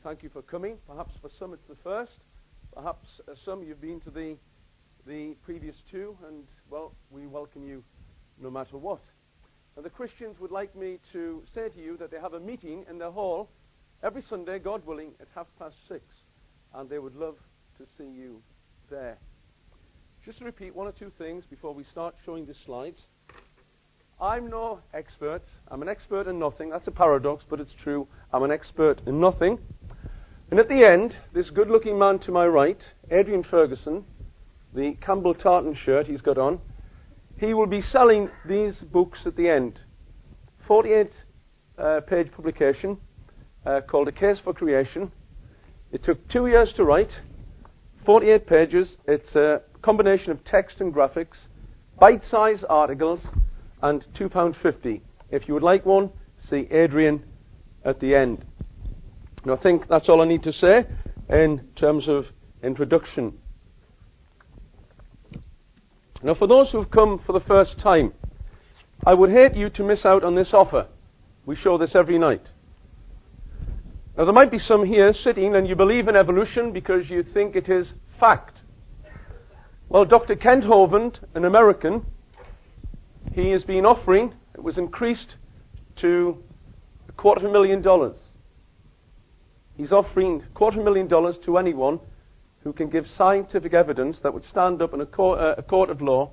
thank you for coming. Perhaps for some it's the first. Perhaps some you've been to the previous two, and, well, we welcome you no matter what. Now, the Christians would like me to say to you that they have a meeting in their hall every Sunday, God willing, at 6:30, and they would love to see you there. Just to repeat one or two things before we start showing the slides. I'm no expert. I'm an expert in nothing. That's a paradox, but it's true. I'm an expert in nothing. And at the end, this good-looking man to my right, Adrian Ferguson, the Campbell Tartan shirt he's got on, he will be selling these books at the end. 48-page publication called A Case for Creation. It took 2 years to write, 48 pages. It's a combination of text and graphics, bite-sized articles, and £2.50. If you would like one, see Adrian at the end. And I think that's all I need to say in terms of introduction. Now, for those who've come for the first time, I would hate you to miss out on this offer. We show this every night. Now, there might be some here sitting and you believe in evolution because you think it is fact. Well, Dr. Kent Hovind, an American, he has been offering, it was increased to $250,000. He's offering $250,000 to anyone who can give scientific evidence that would stand up in a court of law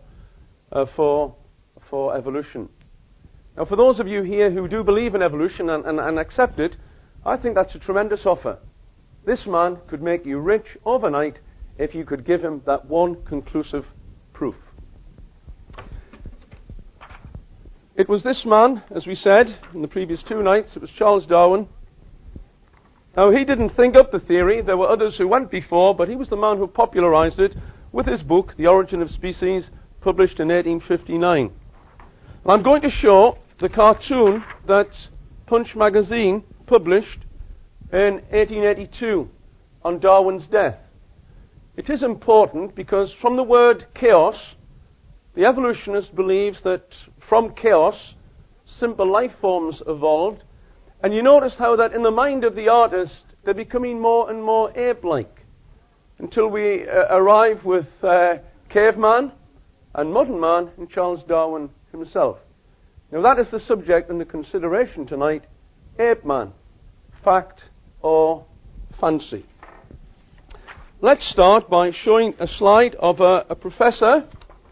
for evolution. Now, for those of you here who do believe in evolution and accept it, I think that's a tremendous offer. This man could make you rich overnight if you could give him that one conclusive proof. It was this man, as we said in the previous 2 nights, it was Charles Darwin. Now, he didn't think up the theory. There were others who went before, but he was the man who popularized it with his book, The Origin of Species, published in 1859. And I'm going to show the cartoon that Punch magazine published in 1882 on Darwin's death. It is important because from the word chaos, the evolutionist believes that from chaos, simple life forms evolved. And you notice how that in the mind of the artist, they're becoming more and more ape-like until we arrive with caveman and modern man in Charles Darwin himself. Now, that is the subject and the consideration tonight, ape-man, fact or fancy. Let's start by showing a slide of a professor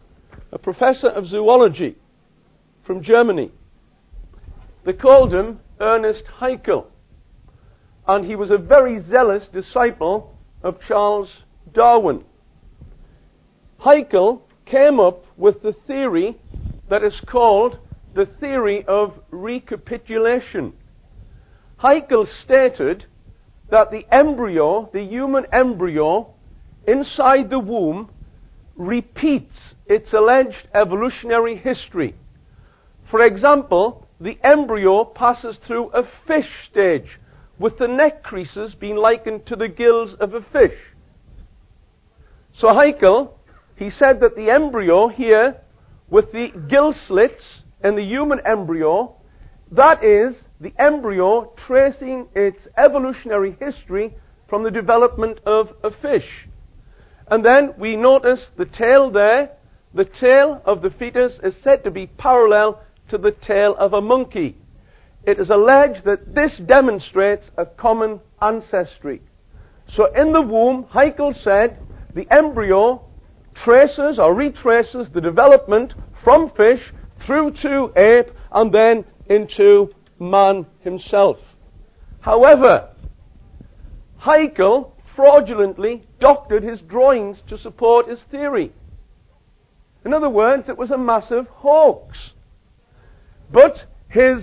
of zoology from Germany. They called him Ernest Haeckel, and he was a very zealous disciple of Charles Darwin. Haeckel came up with the theory that is called the theory of recapitulation. Haeckel stated that the embryo, the human embryo, inside the womb, repeats its alleged evolutionary history. For example, the embryo passes through a fish stage, with the neck creases being likened to the gills of a fish. So Haeckel, he said that the embryo here, with the gill slits in the human embryo, that is the embryo tracing its evolutionary history from the development of a fish. And then we notice the tail there. The tail of the fetus is said to be parallel to the tail of a monkey. It is alleged that this demonstrates a common ancestry. So in the womb, Haeckel said, the embryo traces or retraces the development from fish through to ape and then into man himself. However, Haeckel fraudulently doctored his drawings to support his theory. In other words, it was a massive hoax. But his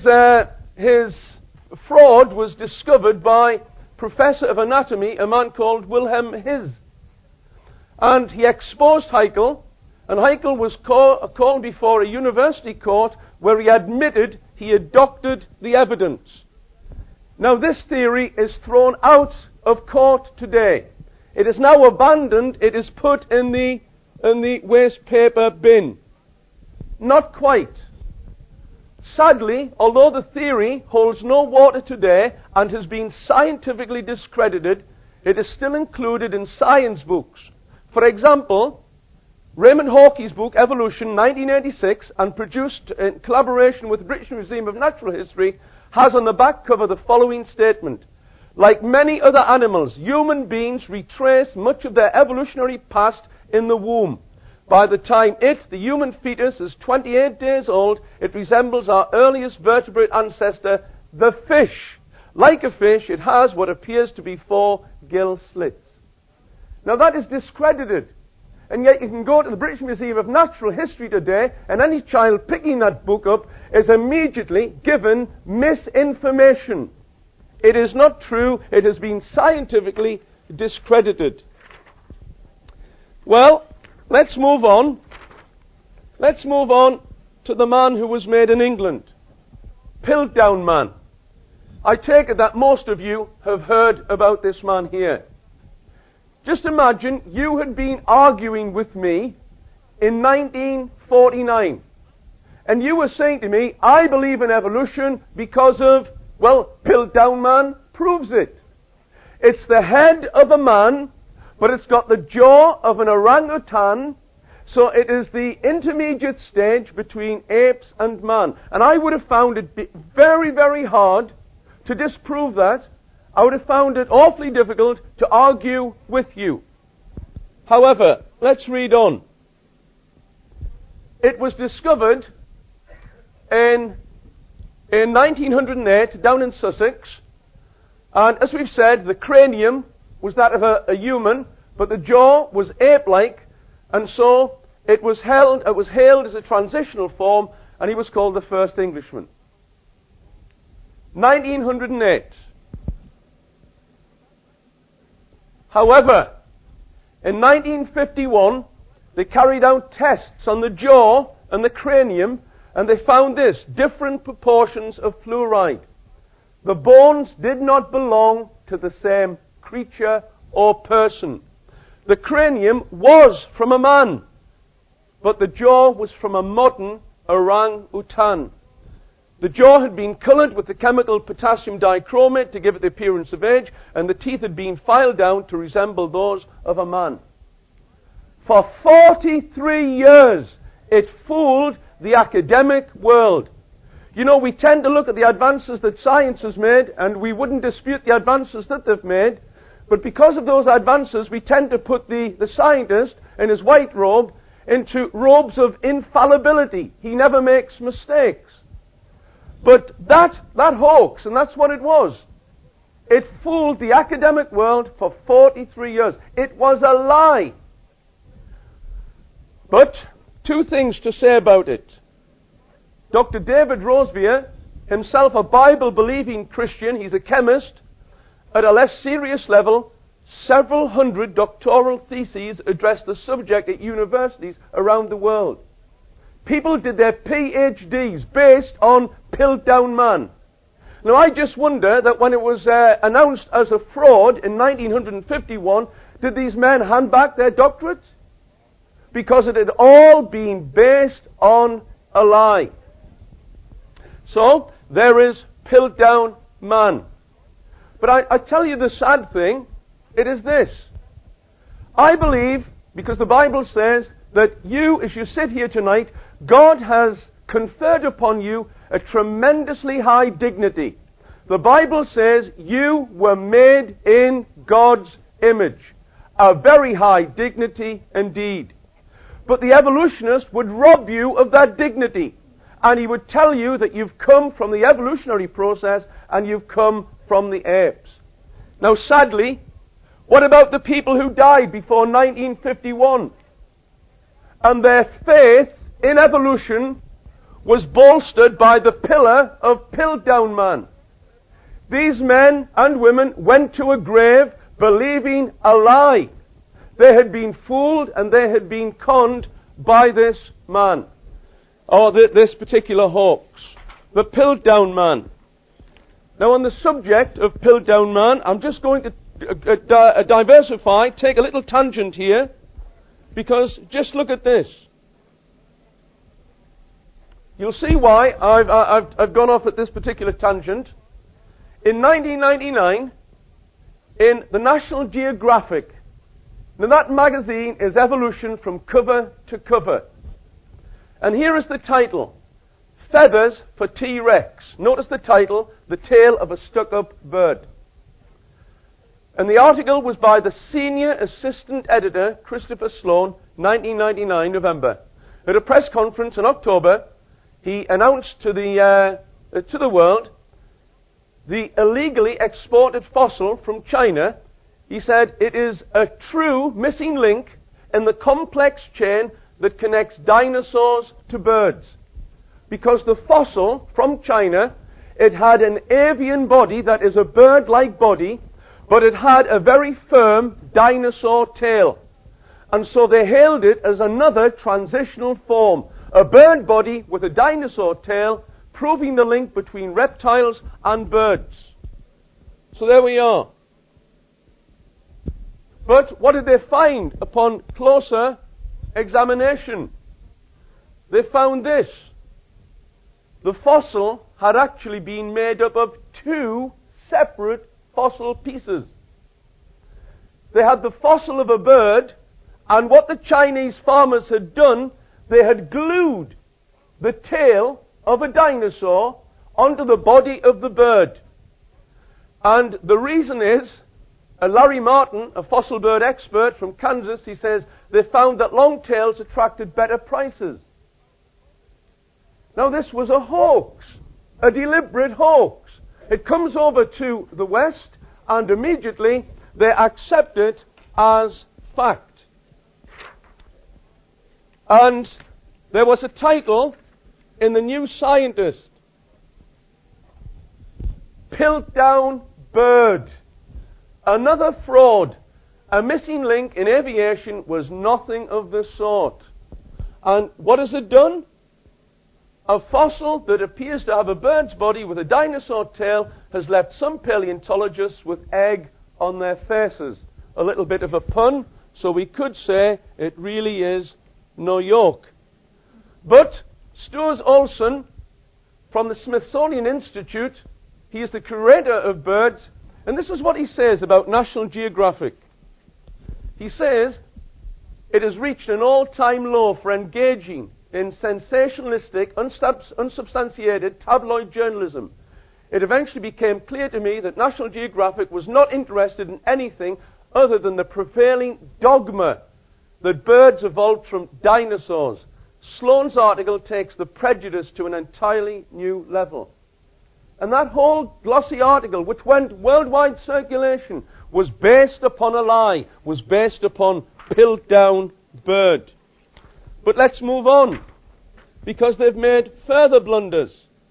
fraud was discovered by professor of anatomy, a man called Wilhelm His. And he exposed Haeckel, and Haeckel was called before a university court where he admitted he had doctored the evidence. Now, this theory is thrown out of court today. It is now abandoned. It is put in the waste paper bin. Not quite. Sadly, although the theory holds no water today and has been scientifically discredited, it is still included in science books. For example, Raymond Hawkey's book, Evolution, 1986, and produced in collaboration with the British Museum of Natural History, has on the back cover the following statement. Like many other animals, human beings retrace much of their evolutionary past in the womb. By the time the human fetus, is 28 days old, it resembles our earliest vertebrate ancestor, the fish. Like a fish, it has what appears to be 4 gill slits. Now that is discredited. And yet you can go to the British Museum of Natural History today, and any child picking that book up is immediately given misinformation. It is not true. It has been scientifically discredited. Well, let's move on. Let's move on to the man who was made in England. Piltdown Man. I take it that most of you have heard about this man here. Just imagine you had been arguing with me in 1949. And you were saying to me, I believe in evolution because of, well, Piltdown Man proves it. It's the head of a man, but it's got the jaw of an orangutan, so it is the intermediate stage between apes and man. And I would have found it very, very hard to disprove that. I would have found it awfully difficult to argue with you. However, let's read on. It was discovered in 1908 down in Sussex, and as we've said, the cranium was that of a human, but the jaw was ape-like, and so it was hailed as a transitional form, and he was called the first Englishman. 1908. However, in 1951, they carried out tests on the jaw and the cranium, and they found this: different proportions of fluoride. The bones did not belong to the same creature or person. The cranium was from a man, but the jaw was from a modern orangutan. The jaw had been coloured with the chemical potassium dichromate to give it the appearance of age, and the teeth had been filed down to resemble those of a man. For 43 years, it fooled the academic world. You know, we tend to look at the advances that science has made, and we wouldn't dispute the advances that they've made, but because of those advances, we tend to put the scientist in his white robe into robes of infallibility. He never makes mistakes. But that hoax, and that's what it was, it fooled the academic world for 43 years. It was a lie. But 2 things to say about it. Dr. David Roseveare, himself a Bible-believing Christian, he's a chemist, at a less serious level, several hundred doctoral theses address the subject at universities around the world. People did their PhDs based on Piltdown Man. Now I just wonder that when it was announced as a fraud in 1951, did these men hand back their doctorates? Because it had all been based on a lie. So, there is Piltdown Man. But I tell you the sad thing, it is this. I believe, because the Bible says that you, as you sit here tonight, God has conferred upon you a tremendously high dignity. The Bible says you were made in God's image. A very high dignity indeed. But the evolutionist would rob you of that dignity. And he would tell you that you've come from the evolutionary process and you've come from the apes. Now sadly, what about the people who died before 1951? And their faith in evolution was bolstered by the pillar of Piltdown Man. These men and women went to a grave believing a lie. They had been fooled and they had been conned by this man, or this particular hoax, the Piltdown Man. Now on the subject of Piltdown Man, I'm just going to diversify, take a little tangent here, because just look at this. You'll see why I've gone off at this particular tangent. In 1999, in the National Geographic, now that magazine is evolution from cover to cover. And here is the title, Feathers for T-Rex. Notice the title, The Tale of a Stuck-Up Bird. And the article was by the Senior Assistant Editor, Christopher Sloan, 1999, November. At a press conference in October, he announced to the world the illegally exported fossil from China. He said it is a true missing link in the complex chain that connects dinosaurs to birds. Because the fossil from China, it had an avian body, that is a bird-like body, but it had a very firm dinosaur tail. And so they hailed it as another transitional form, a bird body with a dinosaur tail, proving the link between reptiles and birds. So there we are. But what did they find upon closer examination? They found this. The fossil had actually been made up of two separate fossil pieces. They had the fossil of a bird, and what the Chinese farmers had done, they had glued the tail of a dinosaur onto the body of the bird. And the reason is, Larry Martin, a fossil bird expert from Kansas, he says, they found that long tails attracted better prices. Now this was a hoax, a deliberate hoax. It comes over to the West, and immediately they accept it as fact. And there was a title in the New Scientist, Piltdown Bird. Another fraud. A missing link in aviation was nothing of the sort. And what has it done? A fossil that appears to have a bird's body with a dinosaur tail has left some paleontologists with egg on their faces. A little bit of a pun, so we could say it really is no yoke. But Stuart Olson from the Smithsonian Institute, he is the curator of birds, and this is what he says about National Geographic. He says, it has reached an all-time low for engaging in sensationalistic, unsubstantiated tabloid journalism. It eventually became clear to me that National Geographic was not interested in anything other than the prevailing dogma that birds evolved from dinosaurs. Sloan's article takes the prejudice to an entirely new level. And that whole glossy article, which went worldwide circulation, was based upon a lie, was based upon Piltdown Bird. But let's move on, because they've made further blunders.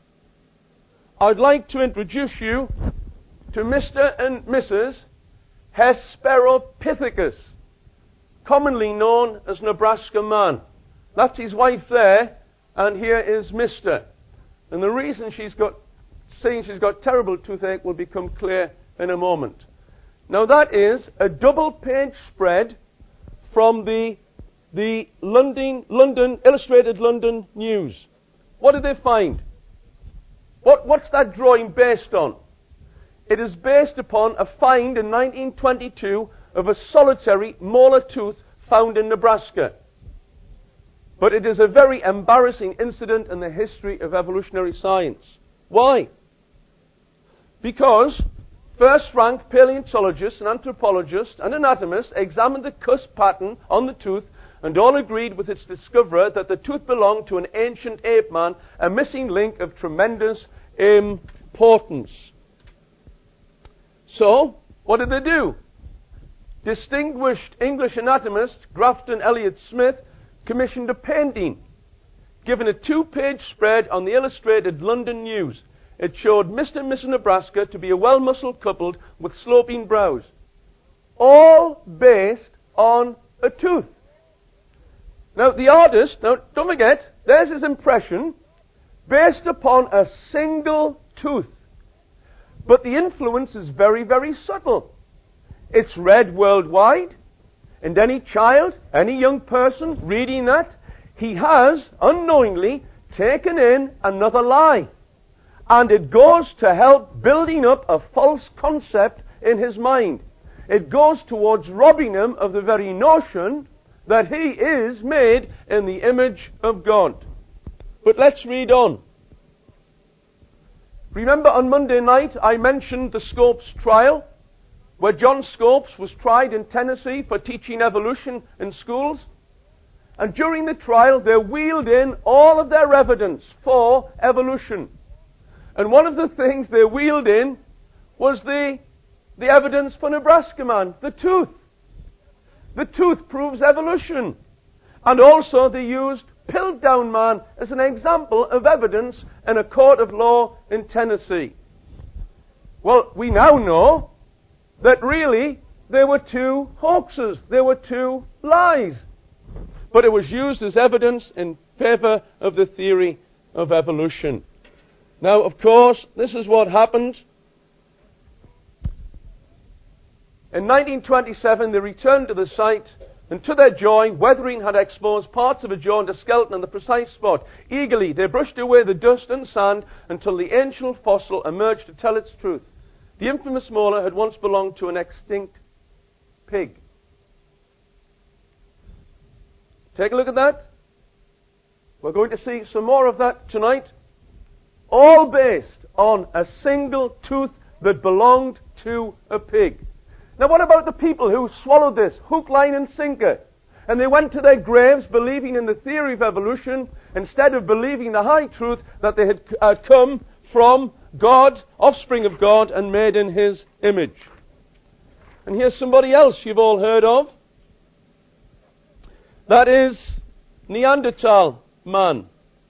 I'd like to introduce you to Mr. and Mrs. Hesperopithecus, commonly known as Nebraska Man. That's his wife there, and here is Mr. And the reason she's got terrible toothache will become clear in a moment. Now that is a double-page spread from the London Illustrated London News. What did they find? What's that drawing based on? It is based upon a find in 1922 of a solitary molar tooth found in Nebraska. But it is a very embarrassing incident in the history of evolutionary science. Why? Because first-ranked paleontologists and anthropologists and anatomists examined the cusp pattern on the tooth and all agreed with its discoverer that the tooth belonged to an ancient ape man, a missing link of tremendous importance. So, what did they do? Distinguished English anatomist Grafton Elliott Smith commissioned a painting, given a 2-page spread on the Illustrated London News. It showed Mr. and Mrs. Nebraska to be a well-muscled couple with sloping brows, all based on a tooth. Now, the artist, don't forget, there's his impression, based upon a single tooth. But the influence is very, very subtle. It's read worldwide, and any child, any young person reading that, he has, unknowingly, taken in another lie. And it goes to help building up a false concept in his mind. It goes towards robbing him of the very notion that he is made in the image of God. But let's read on. Remember on Monday night I mentioned the Scopes trial, where John Scopes was tried in Tennessee for teaching evolution in schools. And during the trial they wheeled in all of their evidence for evolution. And one of the things they wheeled in was the evidence for Nebraska man, the tooth. The tooth proves evolution. And also they used Piltdown man as an example of evidence in a court of law in Tennessee. Well, we now know that really there were two hoaxes, there were two lies. But it was used as evidence in favor of the theory of evolution. Now, of course, this is what happened. In 1927, they returned to the site, and to their joy, weathering had exposed parts of a jaw and a skeleton on the precise spot. Eagerly, they brushed away the dust and sand until the ancient fossil emerged to tell its truth. The infamous molar had once belonged to an extinct pig. Take a look at that. We're going to see some more of that tonight. All based on a single tooth that belonged to a pig. Now what about the people who swallowed this hook, line and sinker? And they went to their graves believing in the theory of evolution instead of believing the high truth that they had come from God, offspring of God, and made in His image. And here's somebody else you've all heard of. That is Neanderthal man.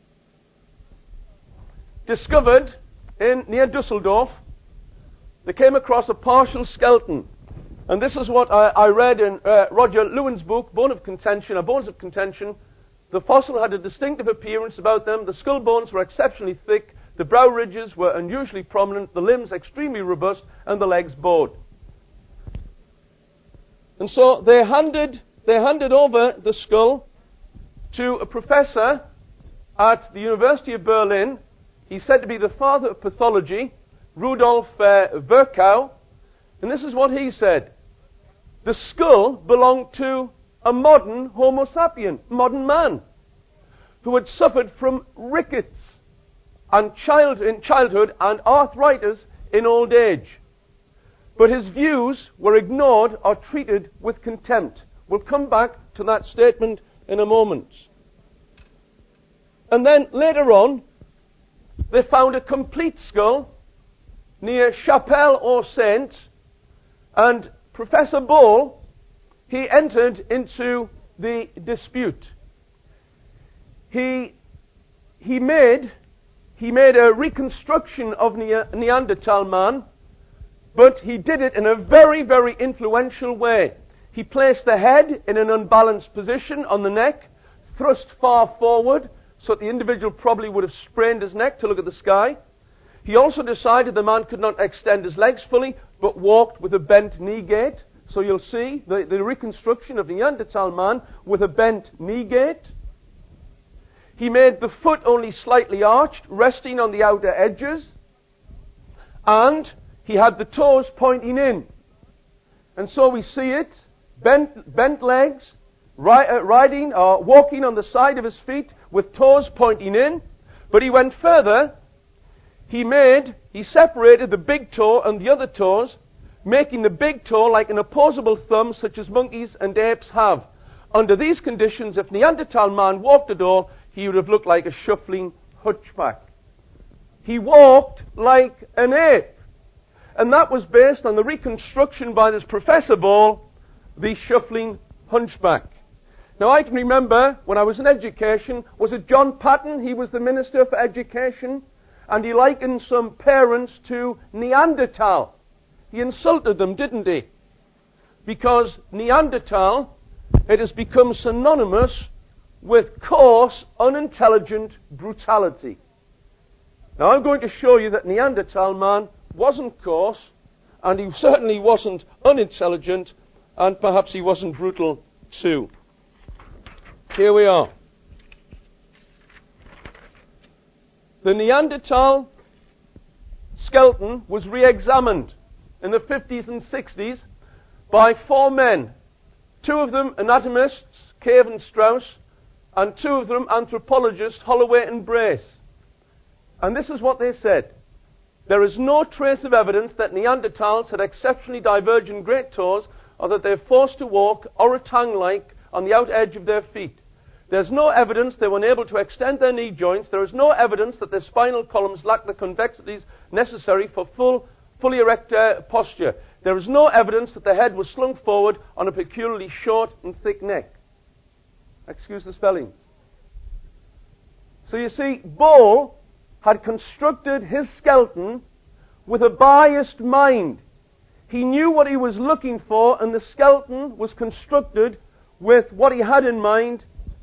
Discovered near Dusseldorf. They came across a partial skeleton. And this is what I read in Roger Lewin's book, Bones of Contention. The fossil had a distinctive appearance about them. The skull bones were exceptionally thick. The brow ridges were unusually prominent. The limbs extremely robust. And the legs bowed. And so they handed over the skull to a professor at the University of Berlin. He's said to be the father of pathology, Rudolf Virchow. And this is what he said. The skull belonged to a modern Homo sapien, modern man, who had suffered from rickets and in childhood and arthritis in old age. But his views were ignored or treated with contempt. We'll come back to that statement in a moment. And then later on, they found a complete skull near Chapelle-aux-Saints, and Professor Ball, he entered into the dispute. He made a reconstruction of Neanderthal man, but he did it in a very, very influential way. He placed the head in an unbalanced position on the neck, thrust far forward, so that the individual probably would have sprained his neck to look at the sky. He also decided the man could not extend his legs fully, but walked with a bent knee gait. So you'll see the reconstruction of the Neanderthal man with a bent knee gait. He made the foot only slightly arched, resting on the outer edges. And he had the toes pointing in. And so we see it, bent legs, riding or walking on the side of his feet with toes pointing in. But he went further. He separated the big toe and the other toes, making the big toe like an opposable thumb such as monkeys and apes have. Under these conditions, if Neanderthal man walked at all, he would have looked like a shuffling hunchback. He walked like an ape. And that was based on the reconstruction by this Professor Ball, the shuffling hunchback. Now I can remember when I was in education, was it John Patton? He was the Minister for Education. And he likened some parents to Neanderthal. He insulted them, didn't he? Because Neanderthal, it has become synonymous with coarse, unintelligent brutality. Now I'm going to show you that Neanderthal man wasn't coarse, and he certainly wasn't unintelligent, and perhaps he wasn't brutal too. Here we are. The Neanderthal skeleton was re-examined in the 50s and 60s by 4 men. 2 of them anatomists, Cave and Strauss, and 2 of them anthropologists, Holloway and Brace. And this is what they said. There is no trace of evidence that Neanderthals had exceptionally divergent great toes, or that they were forced to walk orangutan-like on the out edge of their feet. There's no evidence they were unable to extend their knee joints. There is no evidence that their spinal columns lacked the convexities necessary for fully erect posture. There is no evidence that the head was slung forward on a peculiarly short and thick neck. Excuse the spellings. So you see, Bohl had constructed his skeleton with a biased mind. He knew what he was looking for, and the skeleton was constructed with what he had in mind.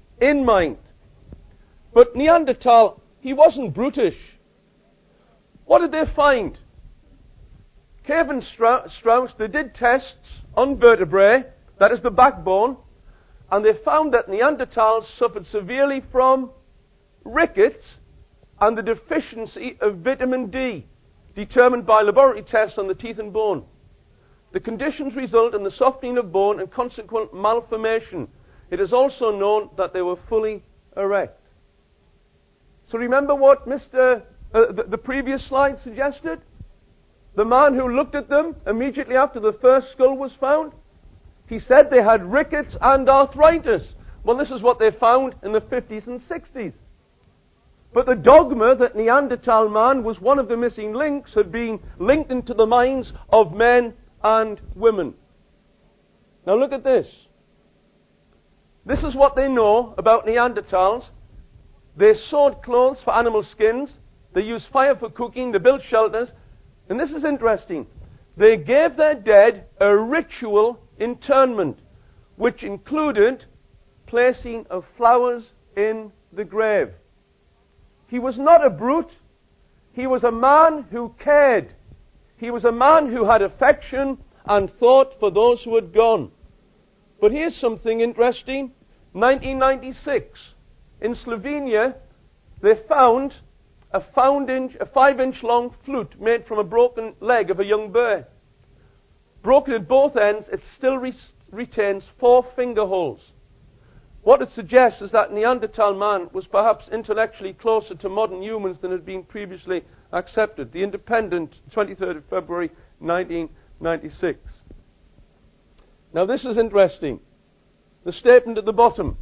But Neanderthal, he wasn't brutish. What did they find? Cave and Strauss, they did tests on vertebrae, that is the backbone, and they found that Neanderthals suffered severely from rickets and the deficiency of vitamin D, determined by laboratory tests on the teeth and bone. The conditions result in the softening of bone and consequent malformation. It is also known that they were fully erect. So remember what the previous slide suggested? The man who looked at them immediately after the first skull was found, he said they had rickets and arthritis. Well, this is what they found in the 50s and 60s. But the dogma that Neanderthal man was one of the missing links had been linked into the minds of men and women. Now look at this. This is what they know about Neanderthals. They sewed clothes for animal skins. They used fire for cooking. They built shelters. And this is interesting. They gave their dead a ritual interment, which included placing of flowers in the grave. He was not a brute. He was a man who cared. He was a man who had affection and thought for those who had gone. But here's something interesting. 1996, in Slovenia, they found a 5-inch long flute made from a broken leg of a young bear. Broken at both ends, it still retains 4 finger holes. What it suggests is that Neanderthal man was perhaps intellectually closer to modern humans than had been previously accepted. The Independent, 23rd of February, 1996. Now this is interesting. The statement at the bottom.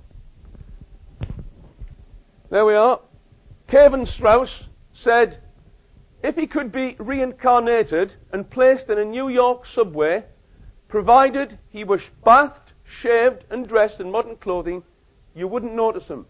There we are. Cave and Strauss said, if he could be reincarnated and placed in a New York subway, provided he was bathed, shaved and dressed in modern clothing, you wouldn't notice him.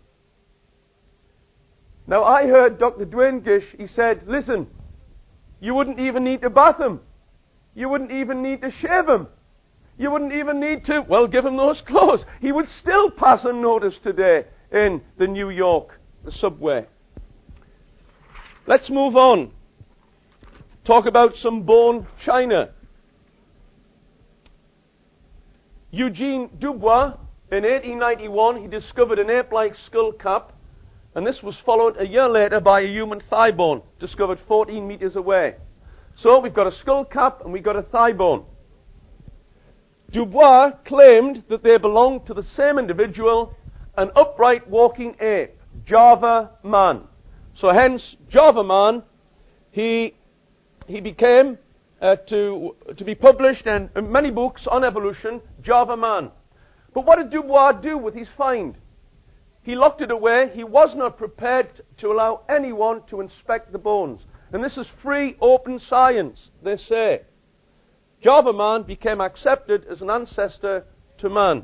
Now I heard Dr. Duane Gish, he said, listen, you wouldn't even need to bath him. You wouldn't even need to shave him. You wouldn't even need to, give him those clothes. He would still pass unnoticed today in the New York subway. Let's move on. Talk about some bone china. Eugene Dubois, in 1891, he discovered an ape-like skull cap, and this was followed a year later by a human thigh bone, discovered 14 meters away. So we've got a skull cap and we've got a thigh bone. Dubois claimed that they belonged to the same individual, an upright walking ape, Java man. So hence, Java man, he became to be published in many books on evolution, Java man. But what did Dubois do with his find? He locked it away. He was not prepared to allow anyone to inspect the bones. And this is free, open science, they say. Java man became accepted as an ancestor to man.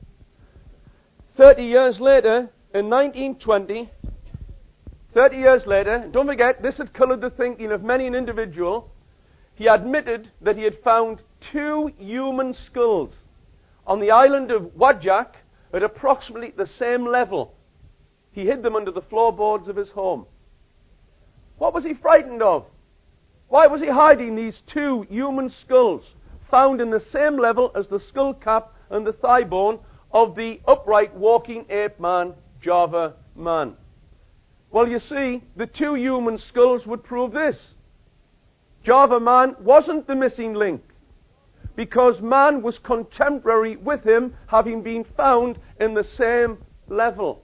30 years later, in 1920, 30 years later, don't forget, this had colored the thinking of many an individual, he admitted that he had found 2 human skulls on the island of Wajak at approximately the same level. He hid them under the floorboards of his home. What was he frightened of? Why was he hiding these 2 human skulls found in the same level as the skull cap and the thigh bone of the upright walking ape man, Java man? Well, you see, the two human skulls would prove this. Java man wasn't the missing link, because man was contemporary with him, having been found in the same level.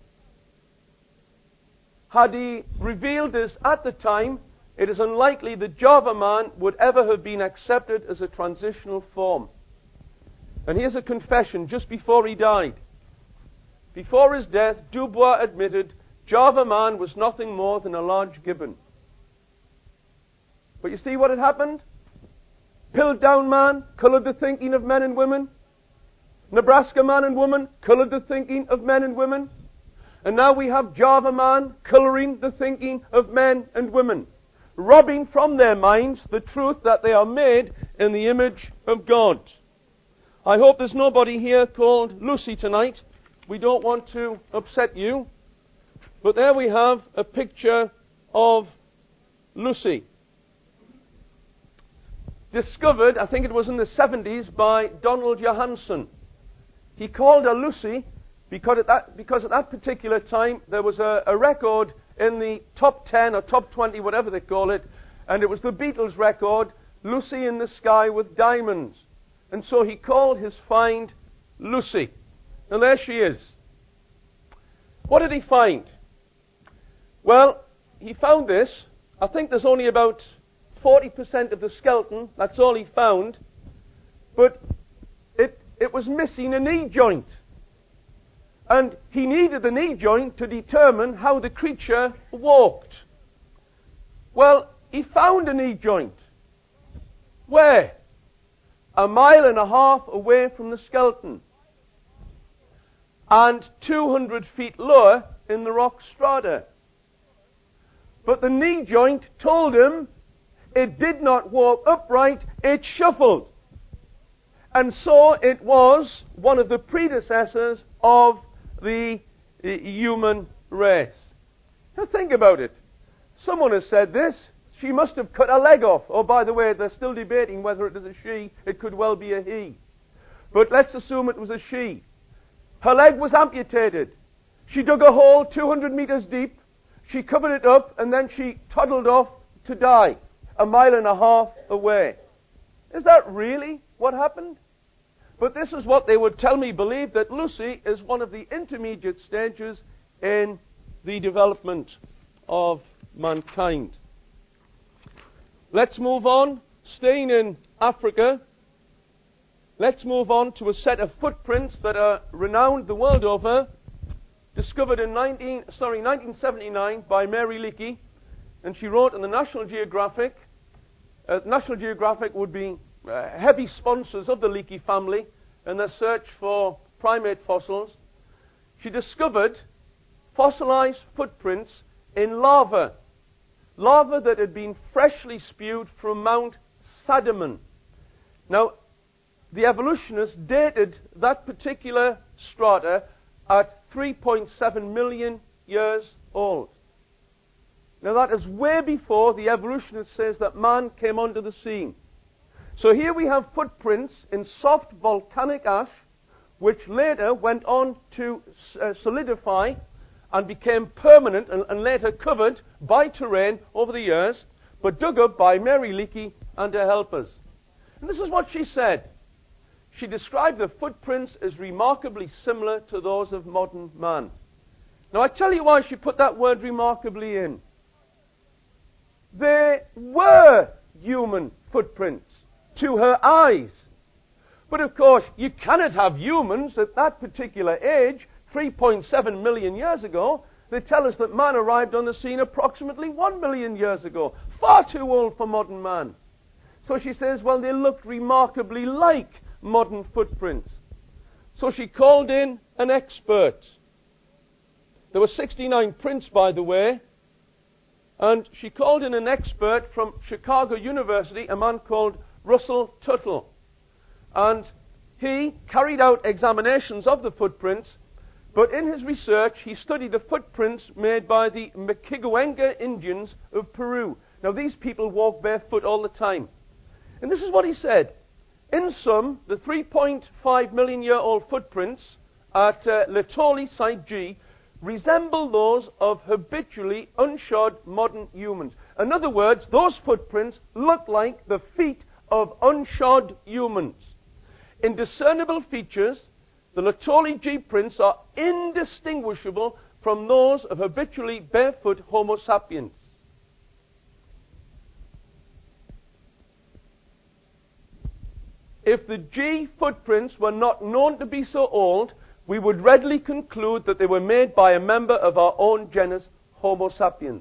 Had he revealed this at the time, it is unlikely that Java man would ever have been accepted as a transitional form. And here's a confession just before he died. Before his death, Dubois admitted Java man was nothing more than a large gibbon. But you see what had happened? Piltdown man coloured the thinking of men and women. Nebraska man and woman coloured the thinking of men and women. And now we have Java man colouring the thinking of men and women, robbing from their minds the truth that they are made in the image of God. I hope there's nobody here called Lucy tonight. We don't want to upset you. But there we have a picture of Lucy. Discovered, I think it was in the 70s, by Donald Johanson. He called her Lucy because at that particular time there was a record in the top 10 or top 20, whatever they call it, and it was the Beatles record, Lucy in the Sky with Diamonds. And so he called his find Lucy. And there she is. What did he find? Well, he found this. I think there's only about 40% of the skeleton. That's all he found. But it was missing a knee joint. And he needed the knee joint to determine how the creature walked. Well, he found a knee joint. Where? 1.5 miles away from the skeleton. And 200 feet lower in the rock strata. But the knee joint told him it did not walk upright, it shuffled. And so it was one of the predecessors of the human race. Now think about it. Someone has said this. She must have cut a leg off. Oh, by the way, they're still debating whether it is a she. It could well be a he. But let's assume it was a she. Her leg was amputated. She dug a hole 200 meters deep. She covered it up, and then she toddled off to die 1.5 miles away. Is that really what happened? But this is what they would tell me believe, that Lucy is one of the intermediate stages in the development of mankind. Let's move on. Staying in Africa, let's move on to a set of footprints that are renowned the world over, discovered in 1979 by Mary Leakey, and she wrote in the National Geographic. National Geographic would be heavy sponsors of the Leakey family in their search for primate fossils. She discovered fossilized footprints in lava that had been freshly spewed from Mount Sadaman. Now, the evolutionists dated that particular strata at 3.7 million years old. Now that is way before the evolutionist says that man came onto the scene. So here we have footprints in soft volcanic ash, which later went on to solidify and became permanent and later covered by terrain over the years, but dug up by Mary Leakey and her helpers. And this is what she said. She described the footprints as remarkably similar to those of modern man. Now I tell you why she put that word remarkably in. They were human footprints to her eyes. But of course, you cannot have humans at that particular age, 3.7 million years ago. They tell us that man arrived on the scene approximately 1 million years ago. Far too old for modern man. So she says, well, they looked remarkably like modern footprints. So she called in an expert. There were 69 prints, by the way. And she called in an expert from Chicago University, a man called Russell Tuttle. And he carried out examinations of the footprints, but in his research he studied the footprints made by the Mkigwenga Indians of Peru. Now these people walk barefoot all the time. And this is what he said. In sum, the 3.5 million year old footprints at Letoli Site G resemble those of habitually unshod modern humans. In other words, those footprints look like the feet of unshod humans. In discernible features, the Laetoli G prints are indistinguishable from those of habitually barefoot Homo sapiens. If the G footprints were not known to be so old, we would readily conclude that they were made by a member of our own genus, Homo sapiens.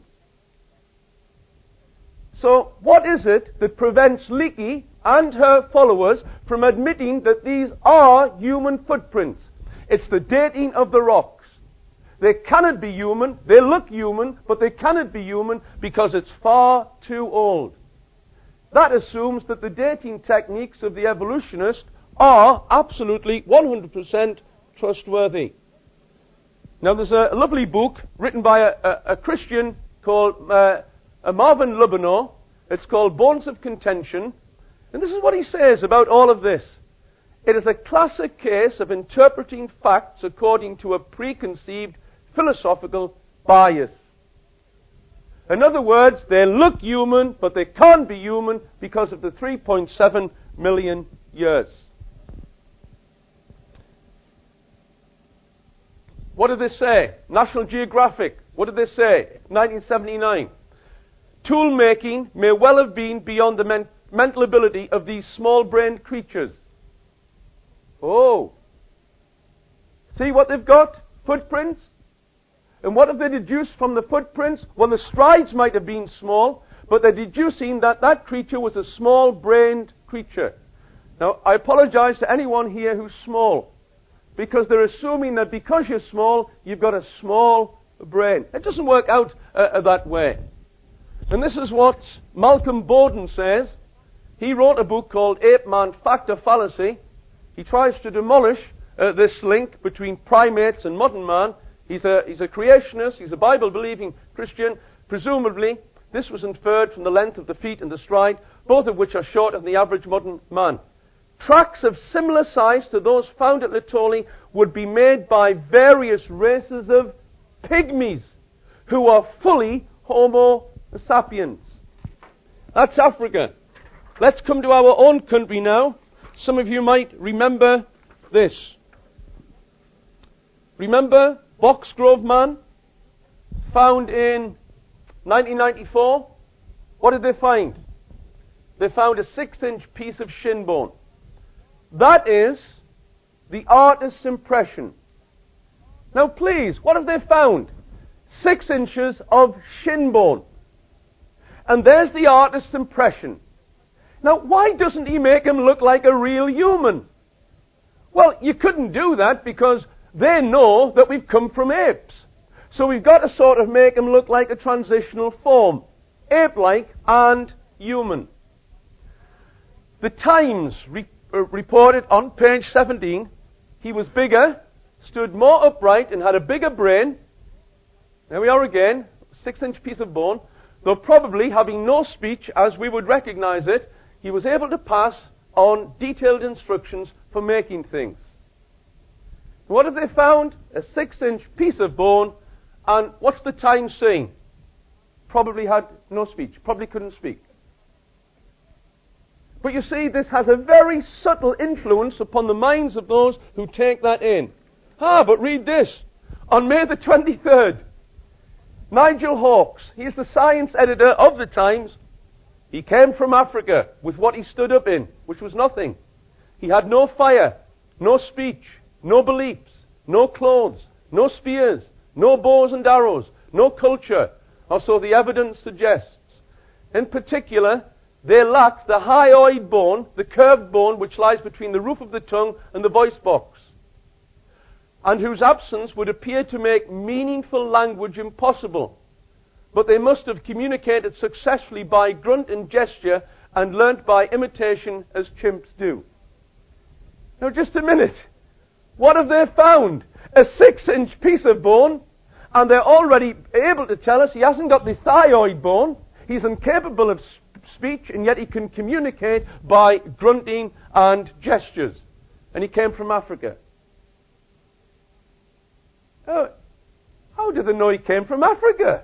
So, what is it that prevents Leakey and her followers from admitting that these are human footprints? It's the dating of the rocks. They cannot be human, they look human, but they cannot be human because it's far too old. That assumes that the dating techniques of the evolutionist are absolutely 100% trustworthy. Now, there's a lovely book written by a Christian called Marvin Lubino. It's called Bones of Contention. And this is what he says about all of this. It is a classic case of interpreting facts according to a preconceived philosophical bias. In other words, they look human, but they can't be human because of the 3.7 million years. What did they say? National Geographic. What did they say? 1979. Tool making may well have been beyond the mental ability of these small-brained creatures. Oh. See what they've got? Footprints. And what have they deduced from the footprints? Well, the strides might have been small, but they're deducing that that creature was a small-brained creature. Now, I apologize to anyone here who's small, because they're assuming that because you're small, you've got a small brain. It doesn't work out that way. And this is what Malcolm Bowden says. He wrote a book called Ape Man Fact or Fallacy. He tries to demolish this link between primates and modern man. He's a creationist. He's a Bible-believing Christian. Presumably, this was inferred from the length of the feet and the stride, both of which are shorter than the average modern man. Tracks of similar size to those found at Laetoli would be made by various races of pygmies who are fully Homo sapiens. That's Africa. Let's come to our own country now. Some of you might remember this. Remember Boxgrove Man? Found in 1994. What did they find? They found a 6-inch piece of shin bone. That is the artist's impression. Now please, what have they found? 6 inches of shin bone. And there's the artist's impression. Now, why doesn't he make him look like a real human? Well, you couldn't do that because they know that we've come from apes. So we've got to sort of make him look like a transitional form. Ape-like and human. The Times reported on page 17, he was bigger, stood more upright and had a bigger brain. There we are again, 6-inch piece of bone. Though probably having no speech as we would recognize it, he was able to pass on detailed instructions for making things. What have they found? A 6-inch piece of bone, and what's the Times saying? Probably had no speech, probably couldn't speak. But you see, this has a very subtle influence upon the minds of those who take that in. But read this. On May the 23rd, Nigel Hawkes, he's the science editor of the Times. He came from Africa with what he stood up in, which was nothing. He had no fire, no speech, no beliefs, no clothes, no spears, no bows and arrows, no culture, or so the evidence suggests. In particular, they lacked the hyoid bone, the curved bone which lies between the roof of the tongue and the voice box, and whose absence would appear to make meaningful language impossible. But they must have communicated successfully by grunt and gesture and learnt by imitation as chimps do. Now just a minute. What have they found? A 6-inch piece of bone, and they're already able to tell us he hasn't got the thyroid bone, he's incapable of speech, and yet he can communicate by grunting and gestures. And he came from Africa. How do they know he came from Africa?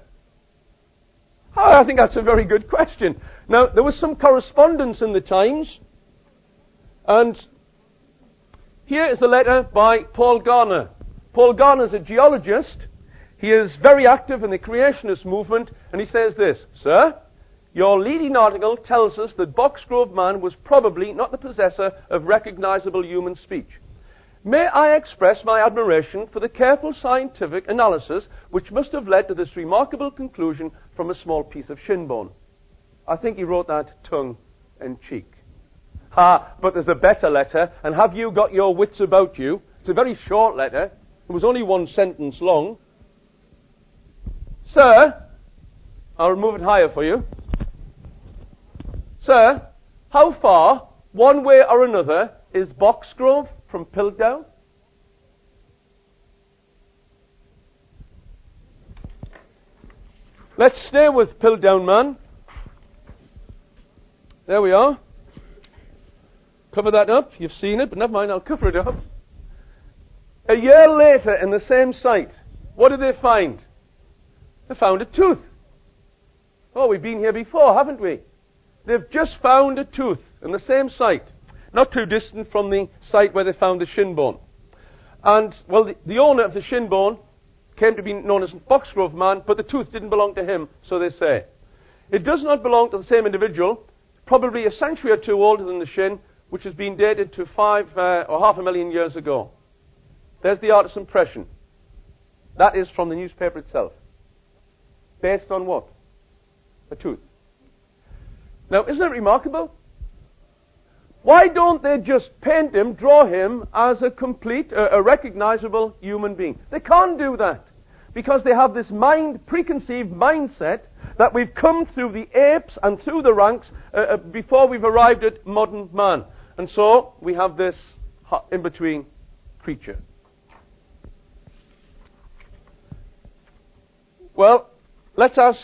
I think that's a very good question. Now, there was some correspondence in the Times, and here is a letter by Paul Garner. Paul Garner is a geologist. He is very active in the creationist movement, and he says this: Sir, your leading article tells us that Boxgrove man was probably not the possessor of recognizable human speech. May I express my admiration for the careful scientific analysis which must have led to this remarkable conclusion from a small piece of shin bone. I think he wrote that tongue in cheek. But there's a better letter, and have you got your wits about you? It's a very short letter. It was only one sentence long. Sir, I'll move it higher for you. Sir, how far, one way or another, is Boxgrove from Piltdown? Let's stay with Piltdown man. There we are. Cover that up. You've seen it, but never mind, I'll cover it up. A year later, in the same site, what did they find? They found a tooth. Oh, we've been here before, haven't we? They've just found a tooth in the same site, not too distant from the site where they found the shin bone. And, well, the owner of the shin bone came to be known as Boxgrove man, but the tooth didn't belong to him, so they say. It does not belong to the same individual, probably a century or two older than the shin, which has been dated to 500,000 years ago. There's the artist's impression. That is from the newspaper itself. Based on what? A tooth. Now, isn't it remarkable? Why don't they just paint him, draw him as a complete, a recognizable human being? They can't do that because they have this preconceived mindset that we've come through the apes and through the ranks before we've arrived at modern man. And so we have this in-between creature. Well, let's ask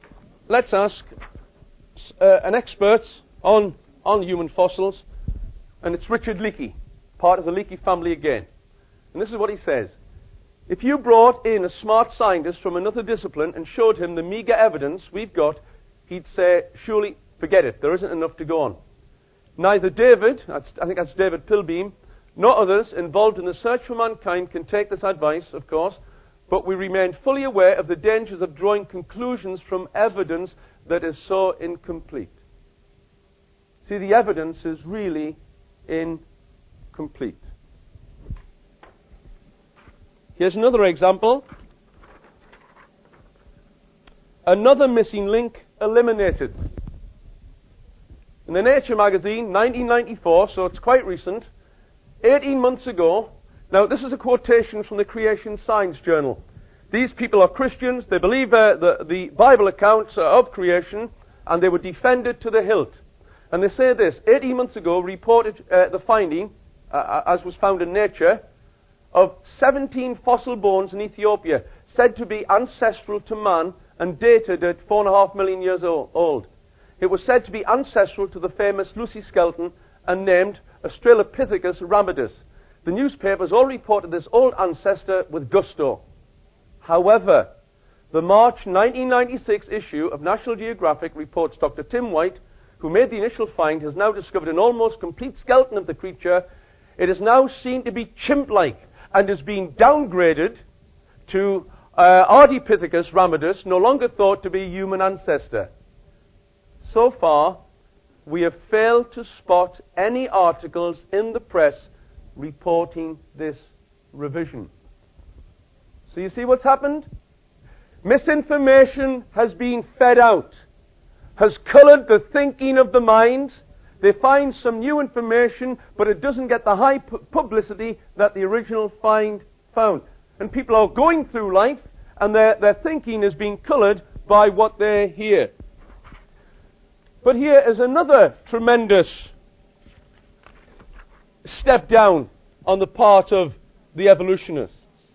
an expert on human fossils, and it's Richard Leakey, part of the Leakey family again. And this is what he says. If you brought in a smart scientist from another discipline and showed him the meager evidence we've got, he'd say, surely, forget it, there isn't enough to go on. Neither David, I think that's David Pilbeam, nor others involved in the search for mankind can take this advice, of course, but we remain fully aware of the dangers of drawing conclusions from evidence that is so incomplete. See, the evidence is really incomplete. Here's another example. Another missing link eliminated. In the Nature magazine, 1994, so it's quite recent, 18 months ago. Now, this is a quotation from the Creation Science Journal. These people are Christians. They believe the Bible accounts of creation, and they would defend it to the hilt. And they say this: 18 months ago, reported the finding, as was found in Nature, of 17 fossil bones in Ethiopia, said to be ancestral to man and dated at 4.5 million years old. It was said to be ancestral to the famous Lucy skeleton and named Australopithecus ramidus. The newspapers all reported this old ancestor with gusto. However, the March 1996 issue of National Geographic reports Dr. Tim White, who made the initial find, has now discovered an almost complete skeleton of the creature. It is now seen to be chimp-like and is being downgraded to Ardipithecus ramidus, no longer thought to be a human ancestor. So far, we have failed to spot any articles in the press reporting this revision. So you see what's happened? Misinformation has been fed out, has coloured the thinking of the mind. They find some new information, but it doesn't get the high publicity that the original find found. And people are going through life, and their thinking is being coloured by what they hear. But here is another tremendous step down on the part of the evolutionists.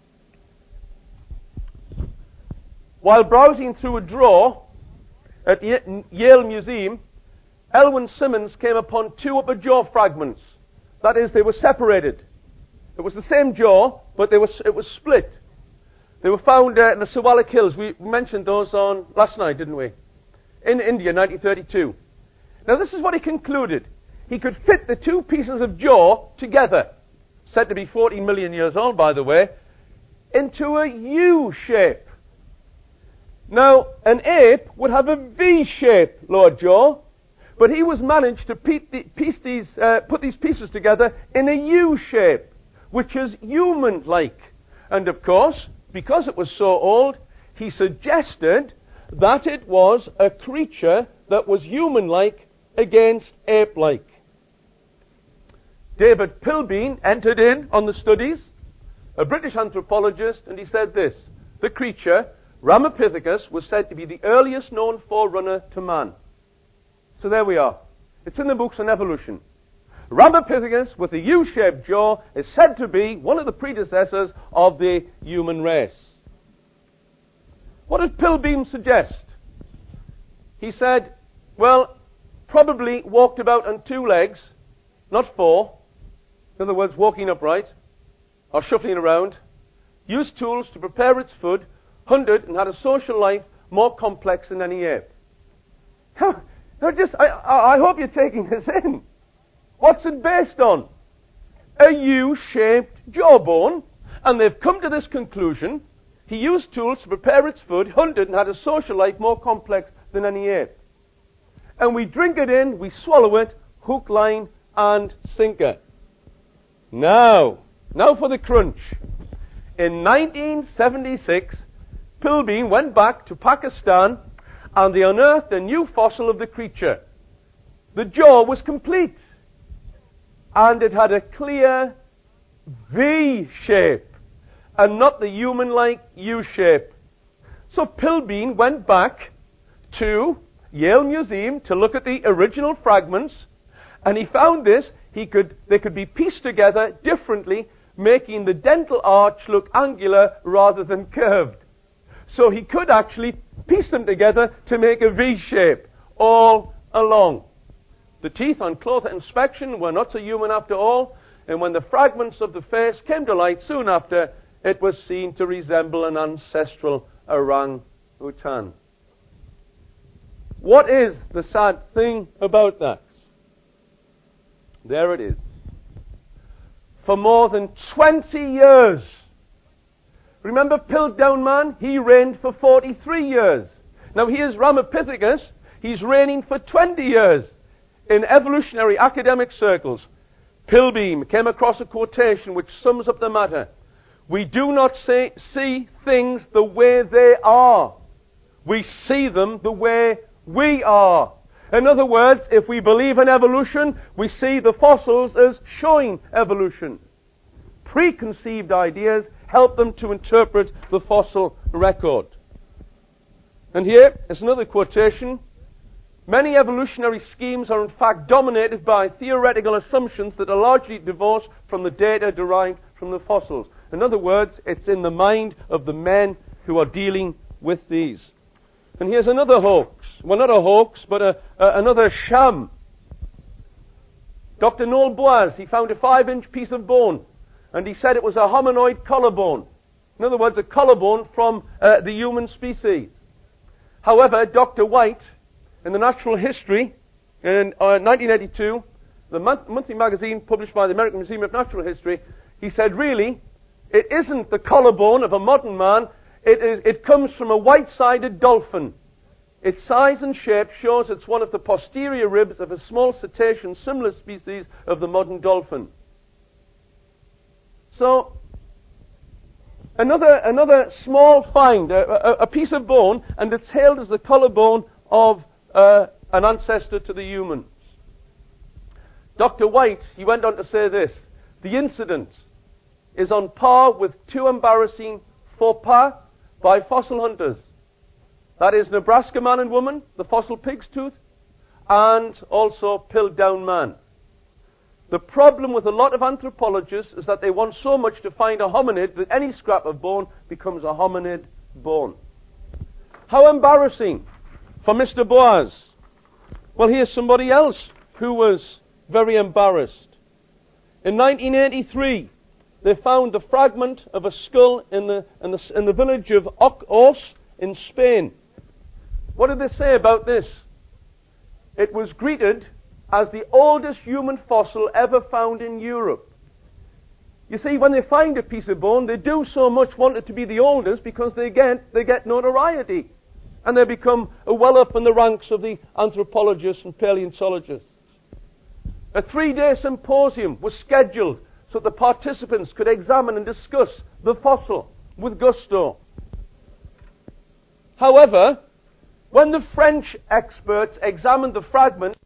While browsing through a drawer at the Yale Museum, Elwyn Simmons came upon two upper jaw fragments. That is, they were separated. It was the same jaw, but it was split. They were found in the Siwalik Hills. We mentioned those on last night, didn't we? In India, 1932. Now this is what he concluded. He could fit the two pieces of jaw together, said to be 14 million years old, by the way, into a U shape. Now, an ape would have a V-shape lower jaw, but he was managed to put these pieces together in a U shape, which is human-like. And of course, because it was so old, he suggested that it was a creature that was human-like against ape-like. David Pilbeam entered in on the studies, a British anthropologist, and he said this: the creature, Ramapithecus, was said to be the earliest known forerunner to man. So there we are. It's in the books on evolution. Ramapithecus with a U-shaped jaw is said to be one of the predecessors of the human race. What did Pilbeam suggest? He said, well, probably walked about on two legs, not four. In other words, walking upright or shuffling around, used tools to prepare its food, hunted and had a social life more complex than any ape. I hope you're taking this in. What's it based on? A U-shaped jawbone, and they've come to this conclusion. He used tools to prepare its food, hunted and had a social life more complex than any ape. And we drink it in, we swallow it, hook, line and sinker. Now for the crunch. In 1976, Pilbeam went back to Pakistan and they unearthed a new fossil of the creature. The jaw was complete and it had a clear V shape and not the human-like U shape. So Pilbeam went back to Yale Museum to look at the original fragments, and he found this. They could be pieced together differently, making the dental arch look angular rather than curved. So he could actually piece them together to make a V shape all along. The teeth on closer inspection were not so human after all, and when the fragments of the face came to light soon after, it was seen to resemble an ancestral orangutan. What is the sad thing about that? There it is. For more than 20 years. Remember Piltdown Man? He reigned for 43 years. Now here's Ramapithecus. He's reigning for 20 years. In evolutionary academic circles, Pilbeam came across a quotation which sums up the matter. We do not see things the way they are. We see them the way we are. In other words, if we believe in evolution, we see the fossils as showing evolution. Preconceived ideas help them to interpret the fossil record. And here is another quotation. Many evolutionary schemes are in fact dominated by theoretical assumptions that are largely divorced from the data derived from the fossils. In other words, it's in the mind of the men who are dealing with these. And here's another hoax. Well, not a hoax, but another sham. Dr. Noel Boaz, he found a 5-inch piece of bone, and he said it was a hominoid collarbone. In other words, a collarbone from the human species. However, Dr. White, in the Natural History, in 1982, the monthly magazine published by the American Museum of Natural History, he said, really, it isn't the collarbone of a modern man. It comes from a white-sided dolphin. Its size and shape shows it's one of the posterior ribs of a small cetacean, similar species of the modern dolphin. So, another small find, a piece of bone, and it's hailed as the collarbone of an ancestor to the humans. Dr. White, he went on to say this: the incident is on par with two embarrassing faux pas by fossil hunters. That is Nebraska Man and Woman, the fossil pig's tooth, and also Piltdown Man. The problem with a lot of anthropologists is that they want so much to find a hominid that any scrap of bone becomes a hominid bone. How embarrassing for Mr. Boaz. Well, here's somebody else who was very embarrassed. In 1983, they found the fragment of a skull in the village of Os in Spain. What did they say about this? It was greeted as the oldest human fossil ever found in Europe. You see, when they find a piece of bone, they do so much want it to be the oldest because they get notoriety. And they become well up in the ranks of the anthropologists and paleontologists. A 3-day symposium was scheduled so that the participants could examine and discuss the fossil with gusto. However, when the French experts examined the fragment,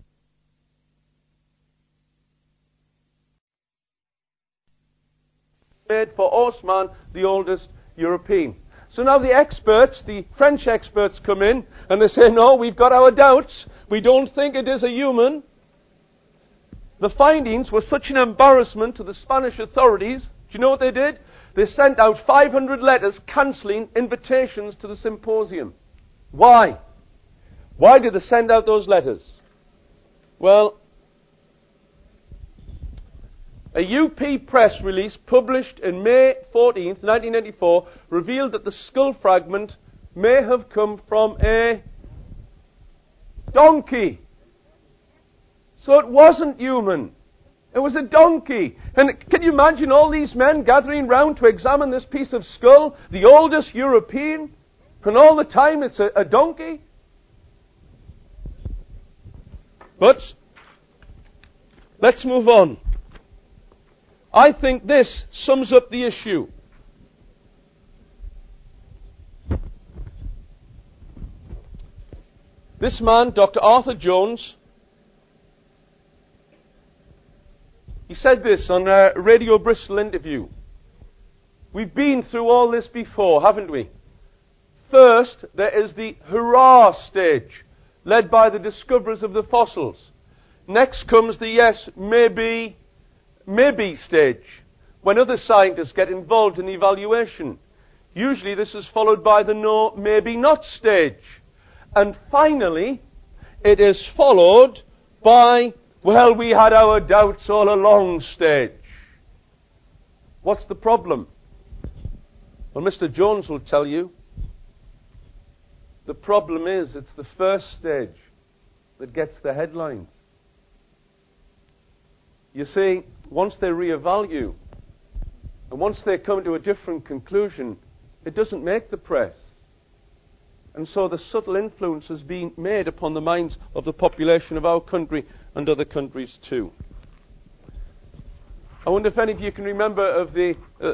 made for Osman, the oldest European. So now the experts, the French experts, come in and they say, no, we've got our doubts. We don't think it is a human. The findings were such an embarrassment to the Spanish authorities. Do you know what they did? They sent out 500 letters cancelling invitations to the symposium. Why? Why did they send out those letters? Well, a UP press release published in May 14th, 1994, revealed that the skull fragment may have come from a donkey. So it wasn't human. It was a donkey. And can you imagine all these men gathering round to examine this piece of skull, the oldest European, and all the time it's a donkey? But let's move on. I think this sums up the issue. This man, Dr. Arthur Jones, he said this on a Radio Bristol interview. We've been through all this before, haven't we? First, there is the hurrah stage, led by the discoverers of the fossils. Next comes the yes, maybe stage, when other scientists get involved in the evaluation. Usually this is followed by the no, maybe not stage. And finally, it is followed by, well, we had our doubts all along stage. What's the problem? Well, Mr. Jones will tell you. The problem is it's the first stage that gets the headlines. You see, once they reevaluate, and once they come to a different conclusion, it doesn't make the press. And so the subtle influence has been made upon the minds of the population of our country and other countries too. I wonder if any of you can remember of the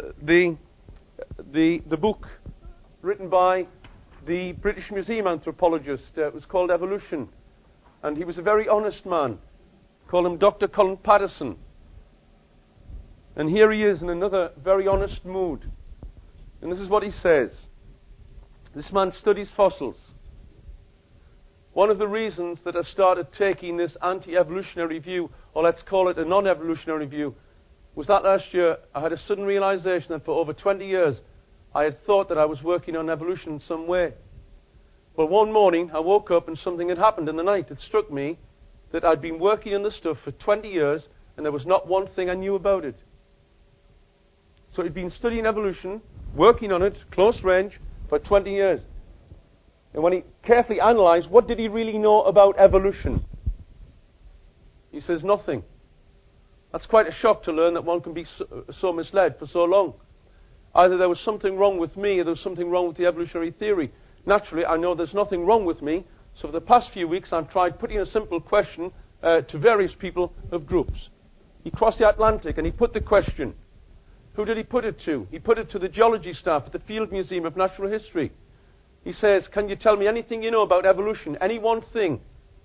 book written by the British Museum anthropologist. It was called Evolution. And he was a very honest man. Call him Dr. Colin Patterson. And here he is in another very honest mood. And this is what he says. This man studies fossils. One of the reasons that I started taking this anti-evolutionary view, or let's call it a non-evolutionary view, was that last year I had a sudden realization that for over 20 years I had thought that I was working on evolution in some way. Well, one morning I woke up and something had happened in the night. It struck me that I'd been working on this stuff for 20 years and there was not one thing I knew about it. So he'd been studying evolution, working on it, close range, for 20 years. And when he carefully analysed, what did he really know about evolution? He says nothing. That's quite a shock to learn that one can be so misled for so long. Either there was something wrong with me or there was something wrong with the evolutionary theory. Naturally, I know there's nothing wrong with me, so for the past few weeks I've tried putting a simple question to various people of groups. He crossed the Atlantic and he put the question. Who did he put it to? He put it to the geology staff at the Field Museum of Natural History. He says, can you tell me anything you know about evolution? Any one thing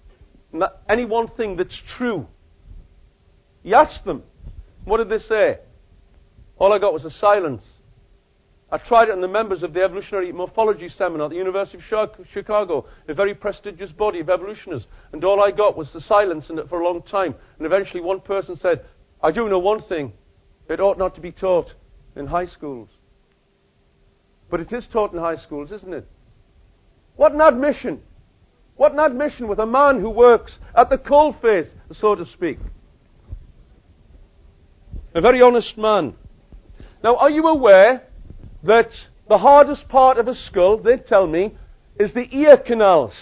that's true. He asked them. What did they say? All I got was a silence. I tried it on the members of the Evolutionary Morphology Seminar at the University of Chicago, a very prestigious body of evolutionists, and all I got was the silence in it for a long time. And eventually one person said, I do know one thing. It ought not to be taught in high schools. But it is taught in high schools, isn't it? What an admission. What an admission with a man who works at the coalface, so to speak. A very honest man. Now, are you aware that the hardest part of a skull, they tell me, is the ear canals?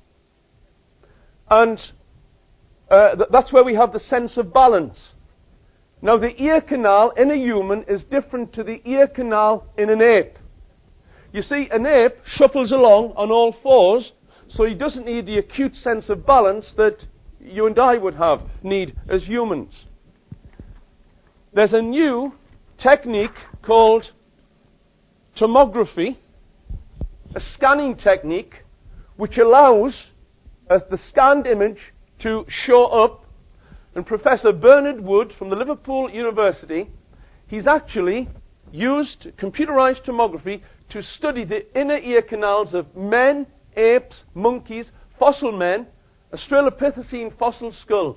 And that's where we have the sense of balance. Now, the ear canal in a human is different to the ear canal in an ape. You see, an ape shuffles along on all fours, so he doesn't need the acute sense of balance that you and I would need as humans. There's a new technique called tomography, a scanning technique which allows the scanned image to show up. And Professor Bernard Wood from the Liverpool University, he's actually used computerized tomography to study the inner ear canals of men, apes, monkeys, fossil men, Australopithecine fossil skulls.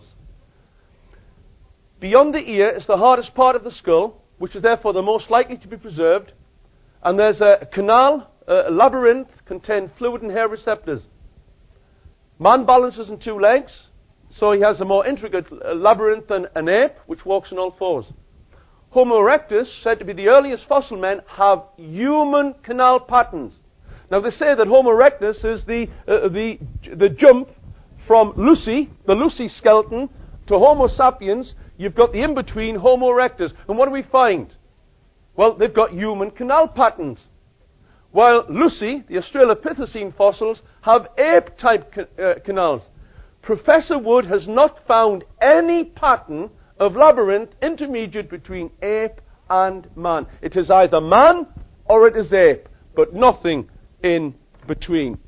Beyond the ear is the hardest part of the skull, which is therefore the most likely to be preserved. And there's a canal, a labyrinth, contains fluid and hair receptors. Man balances on two legs, so he has a more intricate labyrinth than an ape, which walks on all fours. Homo erectus, said to be the earliest fossil men, have human canal patterns. Now they say that Homo erectus is the jump from Lucy, the Lucy skeleton, to Homo sapiens. You've got the in-between, Homo erectus. And what do we find? Well, they've got human canal patterns. While Lucy, the Australopithecine fossils, have ape-type canals. Professor Wood has not found any pattern of labyrinth intermediate between ape and man. It is either man or it is ape, but nothing in between.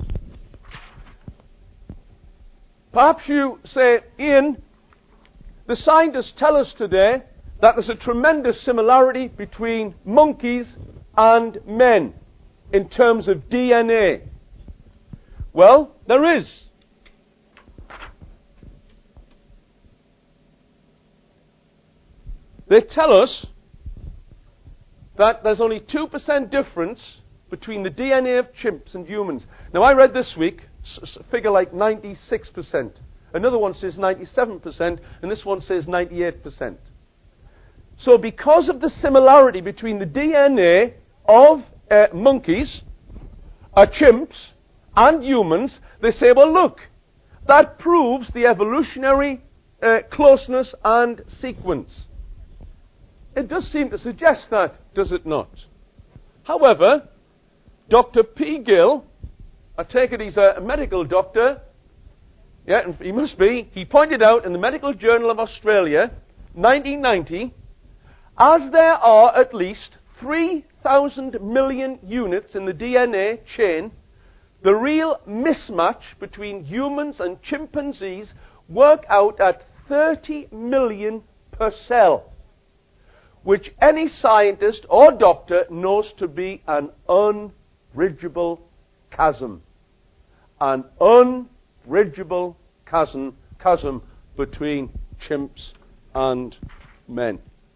Perhaps you say, Ian, the scientists tell us today that there's a tremendous similarity between monkeys and men in terms of DNA. Well, there is. They tell us that there's only 2% difference between the DNA of chimps and humans. Now, I read this week a figure like 96%. Another one says 97%, and this one says 98%. So because of the similarity between the DNA of monkeys, chimps, and humans, they say, well, look, that proves the evolutionary closeness and sequence. It does seem to suggest that, does it not? However, Dr. P. Gill, I take it he's a medical doctor, yeah, and he must be, he pointed out in the Medical Journal of Australia, 1990, as there are at least 3,000 million units in the DNA chain, the real mismatch between humans and chimpanzees work out at 30 million per cell, which any scientist or doctor knows to be an unbridgeable chasm. An unbridgeable chasm between chimps and men.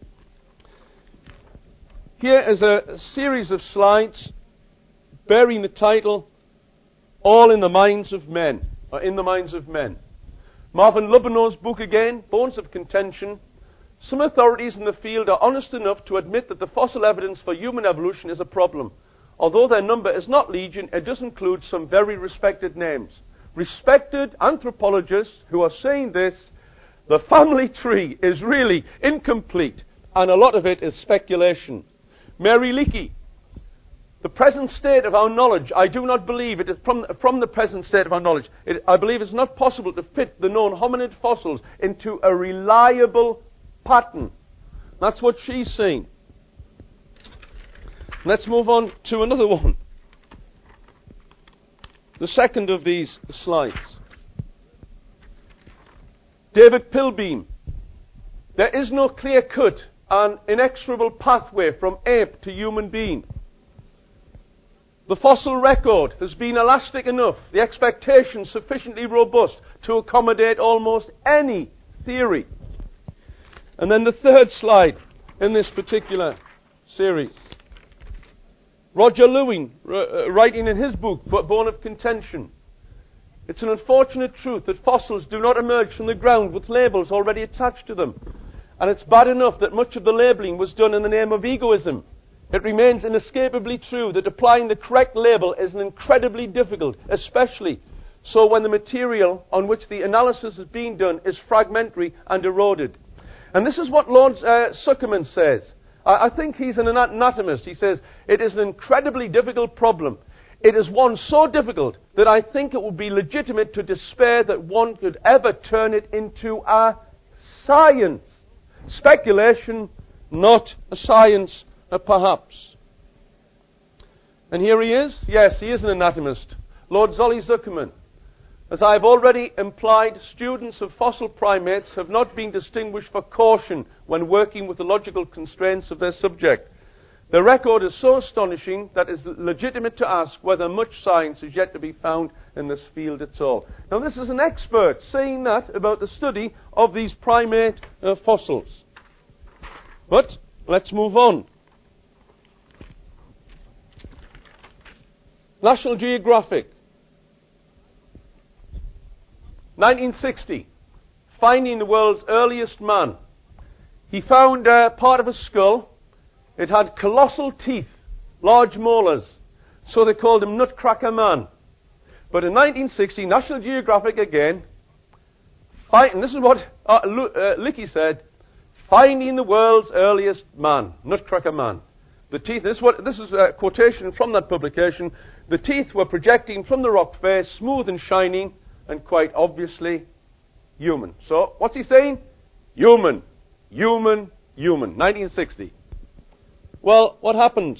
Here is a series of slides bearing the title, All in the Minds of Men, or In the Minds of Men. Marvin Lubinow's book again, Bones of Contention. Some authorities in the field are honest enough to admit that the fossil evidence for human evolution is a problem. Although their number is not legion, it does include some very respected names. Respected anthropologists who are saying this, the family tree is really incomplete, and a lot of it is speculation. Mary Leakey, the present state of our knowledge, I do not believe it is from the present state of our knowledge. I believe it's not possible to fit the known hominid fossils into a reliable pattern. That's what she's saying. Let's move on to another one. The second of these slides. David Pilbeam. There is no clear-cut and inexorable pathway from ape to human being. The fossil record has been elastic enough, the expectations sufficiently robust to accommodate almost any theory. And then the third slide in this particular series. Roger Lewin, writing in his book, Bone of Contention. It's an unfortunate truth that fossils do not emerge from the ground with labels already attached to them. And it's bad enough that much of the labelling was done in the name of egoism. It remains inescapably true that applying the correct label is incredibly difficult, especially so when the material on which the analysis is being done is fragmentary and eroded. And this is what Lord Zuckerman says. I think he's an anatomist. He says, it is an incredibly difficult problem. It is one so difficult that I think it would be legitimate to despair that one could ever turn it into a science. Speculation, not a science, perhaps. And here he is. Yes, he is an anatomist. Lord Zolly Zuckerman. As I have already implied, students of fossil primates have not been distinguished for caution when working with the logical constraints of their subject. Their record is so astonishing that it is legitimate to ask whether much science is yet to be found in this field at all. Now, this is an expert saying that about the study of these primate fossils. But let's move on. National Geographic, 1960, finding the world's earliest man. He found part of a skull. It had colossal teeth, large molars, so they called him Nutcracker Man. But in 1960, National Geographic again, and this is what Leakey said, finding the world's earliest man, Nutcracker Man. The teeth, this is a quotation from that publication. The teeth were projecting from the rock face, smooth and shining, and quite obviously human. So, what's he saying? Human, human, human. 1960. Well, what happened?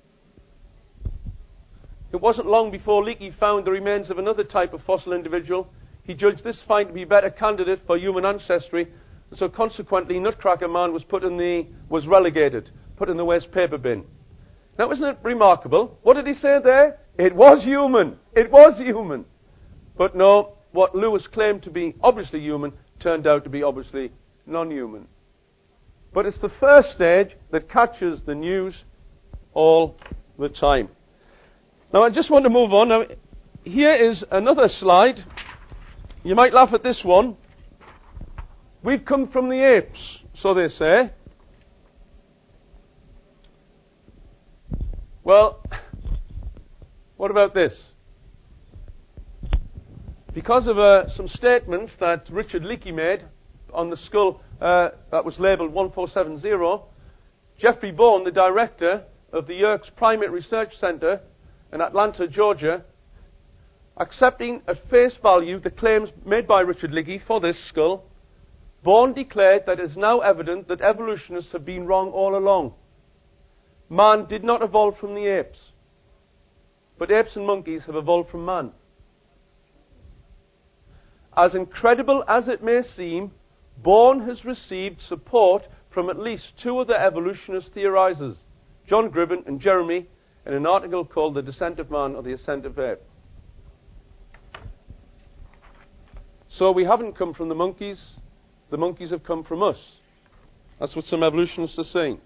It wasn't long before Leakey found the remains of another type of fossil individual. He judged this find to be a better candidate for human ancestry, and so consequently Nutcracker Man was relegated, put in the waste paper bin. Now, isn't it remarkable? What did he say there? It was human. It was human. But no, what Lewis claimed to be obviously human turned out to be obviously non-human. But it's the first stage that catches the news all the time. Now, I just want to move on. Now, here is another slide. You might laugh at this one. We've come from the apes, so they say. Well, what about this? Because of some statements that Richard Leakey made on the skull that was labelled 1470, Jeffrey Bourne, the director of the Yerkes Primate Research Centre in Atlanta, Georgia, accepting at face value the claims made by Richard Leakey for this skull, Bourne declared that it is now evident that evolutionists have been wrong all along. Man did not evolve from the apes, but apes and monkeys have evolved from man. As incredible as it may seem, Bourne has received support from at least two other evolutionist theorizers, John Gribben and Jeremy, in an article called The Descent of Man or the Ascent of Ape. So we haven't come from the monkeys have come from us. That's what some evolutionists are saying.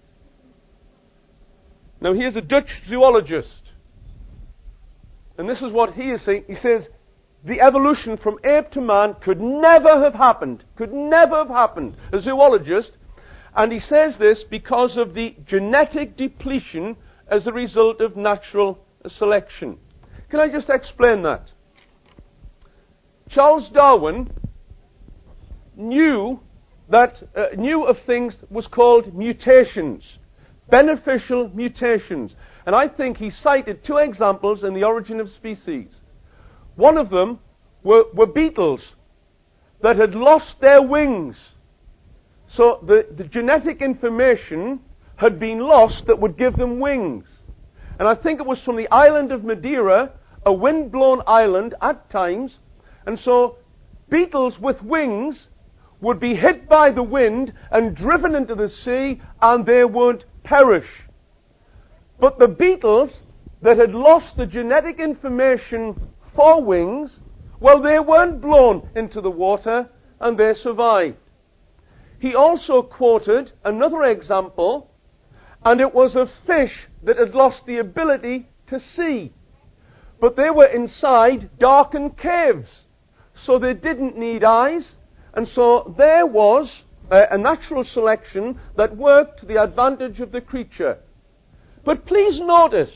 Now here's a Dutch zoologist, and this is what he is saying. He says, the evolution from ape to man could never have happened. Could never have happened. A zoologist. And he says this because of the genetic depletion as a result of natural selection. Can I just explain that? Charles Darwin knew of things that was called mutations. Beneficial mutations. And I think he cited two examples in The Origin of Species. One of them were beetles that had lost their wings. So the genetic information had been lost that would give them wings. And I think it was from the island of Madeira, a wind-blown island at times. And so beetles with wings would be hit by the wind and driven into the sea, and they would perish. But the beetles that had lost the genetic information for wings, well, they weren't blown into the water, and they survived. He also quoted another example, and it was a fish that had lost the ability to see. But they were inside darkened caves, so they didn't need eyes, and so there was a natural selection that worked to the advantage of the creature. But please notice,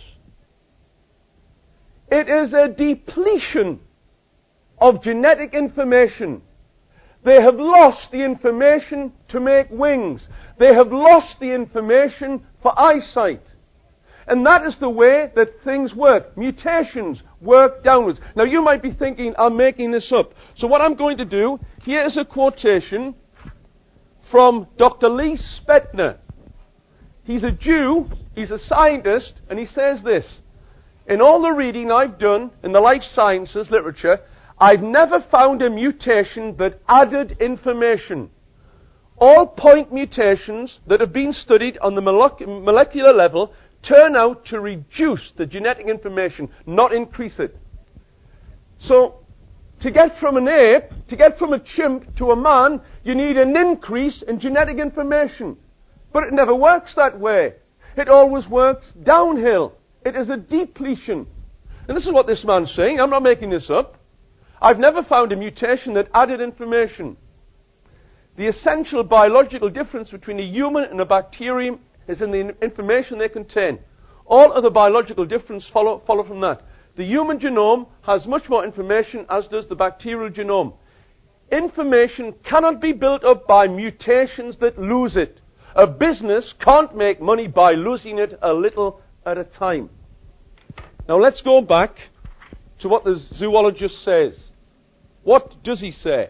it is a depletion of genetic information. They have lost the information to make wings. They have lost the information for eyesight. And that is the way that things work. Mutations work downwards. Now you might be thinking, I'm making this up. So what I'm going to do, here is a quotation from Dr. Lee Spetner. He's a Jew, he's a scientist, and he says this: in all the reading I've done in the life sciences literature, I've never found a mutation that added information. All point mutations that have been studied on the molecular level turn out to reduce the genetic information, not increase it. So, to get from an ape, to get from a chimp to a man, you need an increase in genetic information. But it never works that way. It always works downhill. It is a depletion. And this is what this man's saying. I'm not making this up. I've never found a mutation that added information. The essential biological difference between a human and a bacterium is in the information they contain. All other biological differences follow from that. The human genome has much more information, as does the bacterial genome. Information cannot be built up by mutations that lose it. A business can't make money by losing it a little at a time. Now let's go back to what the zoologist says. What does he say?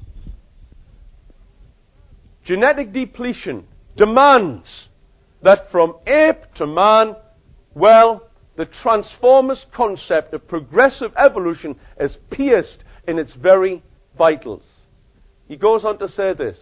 Genetic depletion demands that from ape to man, well, the transformers concept of progressive evolution is pierced in its very vitals. He goes on to say this: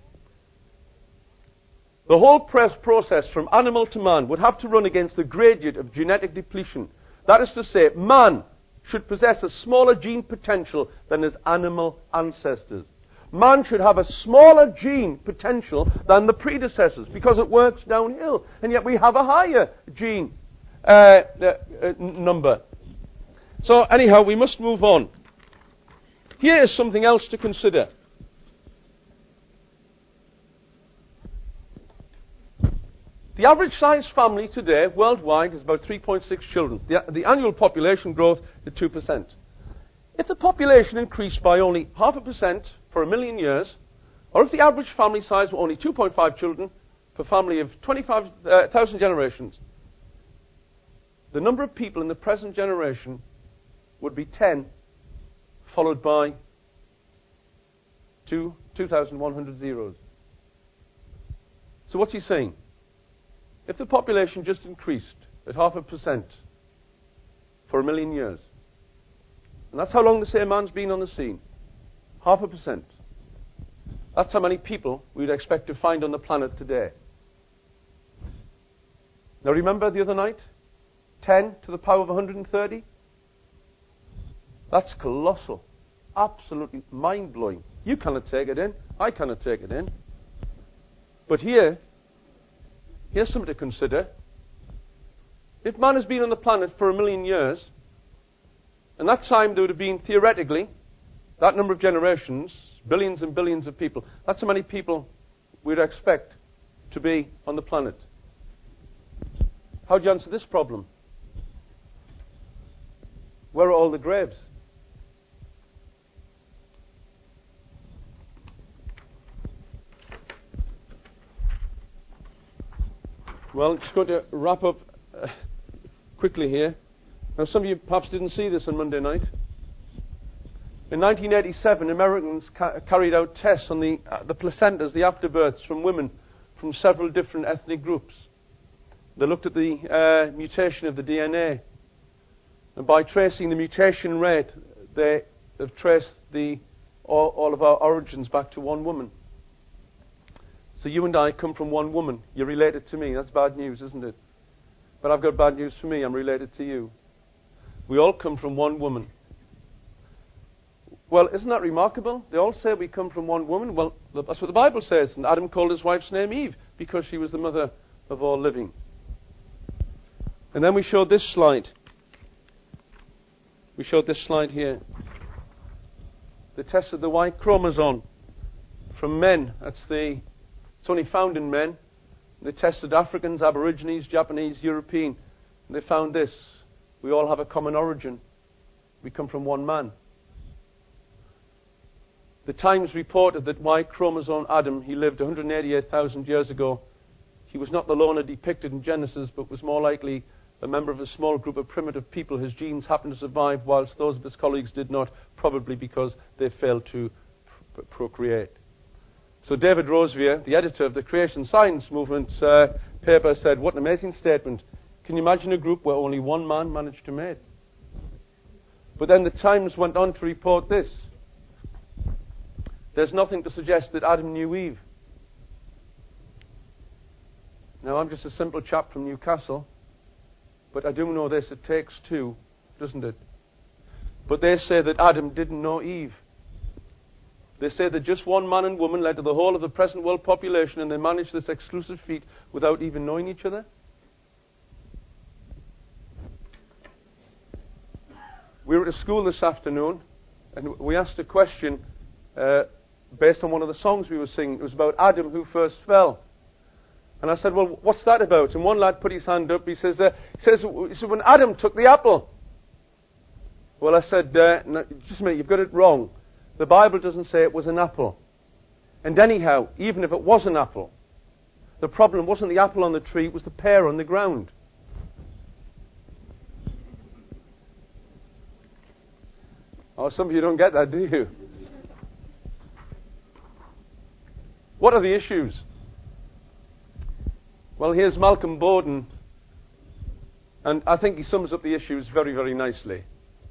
the whole process from animal to man would have to run against the gradient of genetic depletion. That is to say, man should possess a smaller gene potential than his animal ancestors. Man should have a smaller gene potential than the predecessors because it works downhill. And yet we have a higher gene number. So anyhow, we must move on. Here is something else to consider. The average size family today, worldwide, is about 3.6 children. The annual population growth is 2%. If the population increased by only 0.5% for 1 million years, or if the average family size were only 2.5 children per family of 25,000 generations, the number of people in the present generation would be 10, followed by 2,100 zeros. So what's he saying? If the population just increased at 0.5% for 1 million years, and that's how long the same man's been on the scene, 0.5%, that's how many people we'd expect to find on the planet today. Now remember the other night? 10 to the power of 130? That's colossal. Absolutely mind-blowing. You cannot take it in. I cannot take it in. But here's something to consider. If man has been on the planet for 1 million years, and that time there would have been, theoretically, that number of generations, billions and billions of people, that's how many people we'd expect to be on the planet. How do you answer this problem? Where are all the graves? Well, I'm just going to wrap up quickly here. Now, some of you perhaps didn't see this on Monday night. In 1987, Americans carried out tests on the placentas, the afterbirths from women from several different ethnic groups. They looked at the mutation of the DNA. And by tracing the mutation rate, they have traced all of our origins back to one woman. So you and I come from one woman. You're related to me. That's bad news, isn't it? But I've got bad news for me. I'm related to you. We all come from one woman. Well, isn't that remarkable? They all say we come from one woman. Well, that's what the Bible says. And Adam called his wife's name Eve because she was the mother of all living. And then we showed this slide. We showed this slide here. The test of the Y chromosome from men. It's only found in men. They tested Africans, Aborigines, Japanese, European. And they found this. We all have a common origin. We come from one man. The Times reported that Y chromosome Adam, he lived 188,000 years ago. He was not the loner depicted in Genesis, but was more likely a member of a small group of primitive people. His genes happened to survive, whilst those of his colleagues did not, probably because they failed to procreate. So David Roseveare, the editor of the Creation Science Movement paper, said, "What an amazing statement. Can you imagine a group where only one man managed to mate?" But then the Times went on to report this. There's nothing to suggest that Adam knew Eve. Now, I'm just a simple chap from Newcastle, but I do know this, it takes two, doesn't it? But they say that Adam didn't know Eve. They say that just one man and woman led to the whole of the present world population, and they managed this exclusive feat without even knowing each other. We were at a school this afternoon, and we asked a question based on one of the songs we were singing. It was about Adam who first fell. And I said, "Well, what's that about?" And one lad put his hand up. He says, "When Adam took the apple." Well, I said, "No, just a minute, you've got it wrong. The Bible doesn't say it was an apple. And anyhow, even if it was an apple, the problem wasn't the apple on the tree, it was the pear on the ground." Oh, some of you don't get that, do you? What are the issues? Well, here's Malcolm Bowden, and I think he sums up the issues very, very nicely.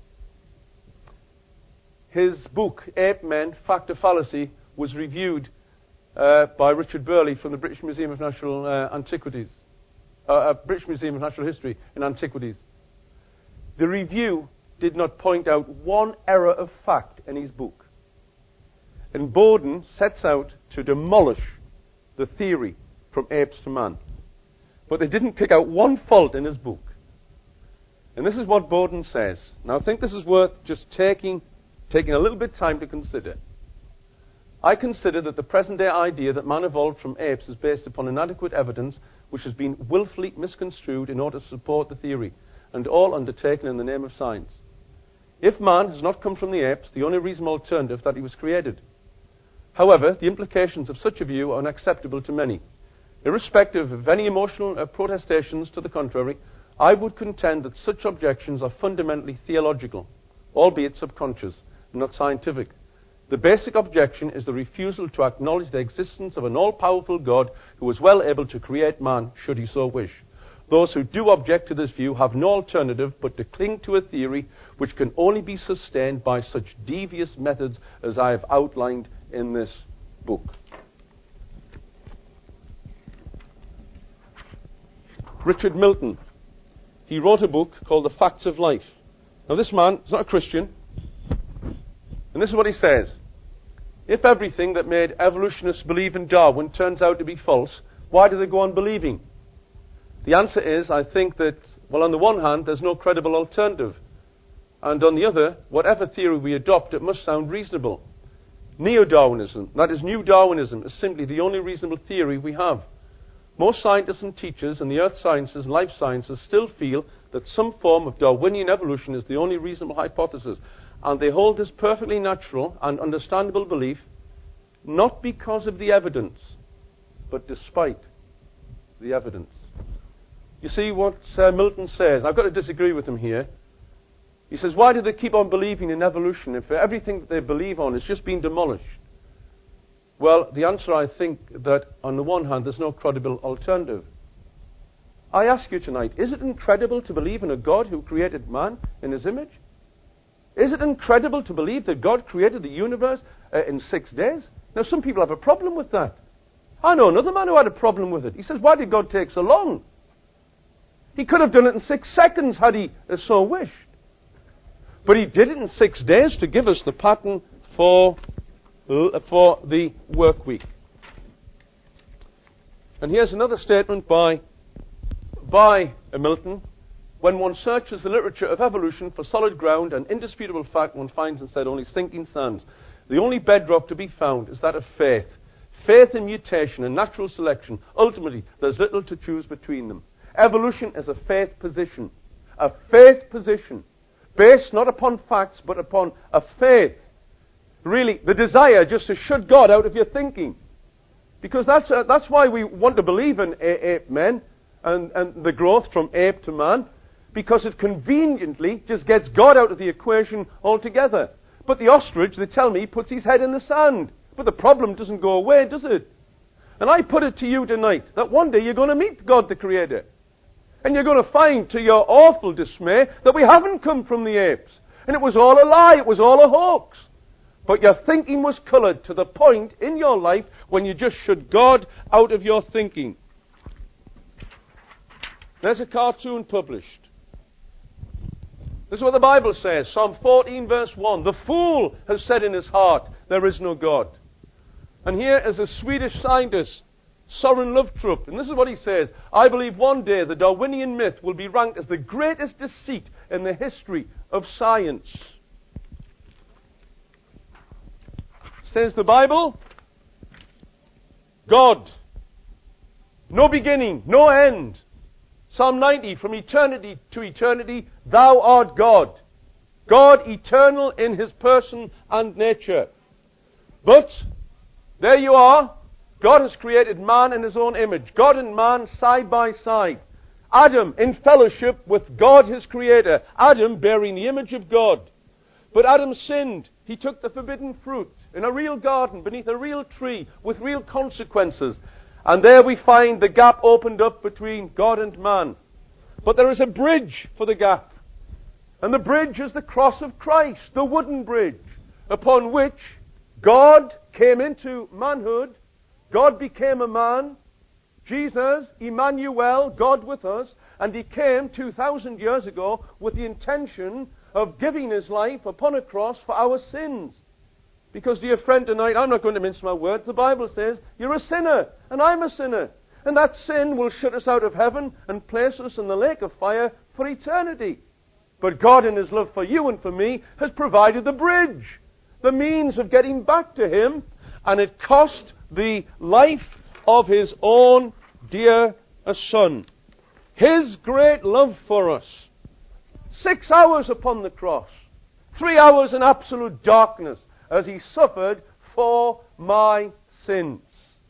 His book, Ape Men, Fact or Fallacy, was reviewed by Richard Burley from the British Museum of Natural Antiquities, British Museum of Natural History and Antiquities. The review did not point out one error of fact in his book. And Bowden sets out to demolish the theory from apes to man. But they didn't pick out one fault in his book. And this is what Bowden says. Now, I think this is worth just taking a little bit of time to consider. "I consider that the present-day idea that man evolved from apes is based upon inadequate evidence which has been willfully misconstrued in order to support the theory, and all undertaken in the name of science. If man has not come from the apes, the only reasonable alternative that he was created. However, the implications of such a view are unacceptable to many. Irrespective of any emotional protestations to the contrary, I would contend that such objections are fundamentally theological, albeit subconscious, and not scientific. The basic objection is the refusal to acknowledge the existence of an all-powerful God who was well able to create man, should he so wish. Those who do object to this view have no alternative but to cling to a theory which can only be sustained by such devious methods as I have outlined in this book." Richard Milton, he wrote a book called The Facts of Life. Now, this man is not a Christian, and this is what he says. If everything that made evolutionists believe in Darwin turns out to be false, why do they go on believing? The answer is, I think that, well, on the one hand, there's no credible alternative. And on the other, whatever theory we adopt, it must sound reasonable. Neo-Darwinism, that is, New Darwinism, is simply the only reasonable theory we have. Most scientists and teachers in the earth sciences and life sciences still feel that some form of Darwinian evolution is the only reasonable hypothesis. And they hold this perfectly natural and understandable belief, not because of the evidence, but despite the evidence. You see what Milton says? I've got to disagree with him here. He says, why do they keep on believing in evolution if everything that they believe on is just being demolished? Well, the answer, I think, that on the one hand, there's no credible alternative. I ask you tonight, is it incredible to believe in a God who created man in his image? Is it incredible to believe that God created the universe in 6 days? Now, some people have a problem with that. I know another man who had a problem with it. He says, why did God take so long? He could have done it in 6 seconds had he so wished. But he did it in 6 days to give us the pattern for the work week. And here's another statement by Milton. When one searches the literature of evolution for solid ground and indisputable fact, one finds instead only sinking sands. The only bedrock to be found is that of faith, Faith and mutation and natural selection, ultimately, there's little to choose between them. Evolution is a faith position. A faith position. Based not upon facts, but upon a faith. Really, the desire just to shut God out of your thinking. Because that's why we want to believe in ape men and the growth from ape to man. Because it conveniently just gets God out of the equation altogether. But the ostrich, they tell me, puts his head in the sand. But the problem doesn't go away, does it? And I put it to you tonight that one day you're going to meet God the Creator. And you're going to find, to your awful dismay, that we haven't come from the apes. And it was all a lie, it was all a hoax. But your thinking was coloured to the point in your life when you just shut God out of your thinking. There's a cartoon published. This is what the Bible says. Psalm 14 verse 1. The fool has said in his heart, there is no God. And here is a Swedish scientist, Søren Løvtrup. And this is what he says. I believe one day the Darwinian myth will be ranked as the greatest deceit in the history of science. Says the Bible, God, no beginning, no end. Psalm 90, from eternity to eternity, thou art God. God eternal in his person and nature. But, there you are, God has created man in his own image. God and man side by side. Adam in fellowship with God his creator. Adam bearing the image of God. But Adam sinned. He took the forbidden fruit in a real garden, beneath a real tree, with real consequences. And there we find the gap opened up between God and man. But there is a bridge for the gap. And the bridge is the cross of Christ, the wooden bridge, upon which God came into manhood. God became a man. Jesus, Emmanuel, God with us. And he came 2,000 years ago with the intention of giving his life upon a cross for our sins. Because, dear friend, tonight, I'm not going to mince my words. The Bible says, you're a sinner, and I'm a sinner. And that sin will shut us out of heaven and place us in the lake of fire for eternity. But God, in his love for you and for me, has provided the bridge, the means of getting back to him. And it cost the life of his own dear Son. His great love for us. 6 hours upon the cross. 3 hours in absolute darkness, as he suffered for my sins.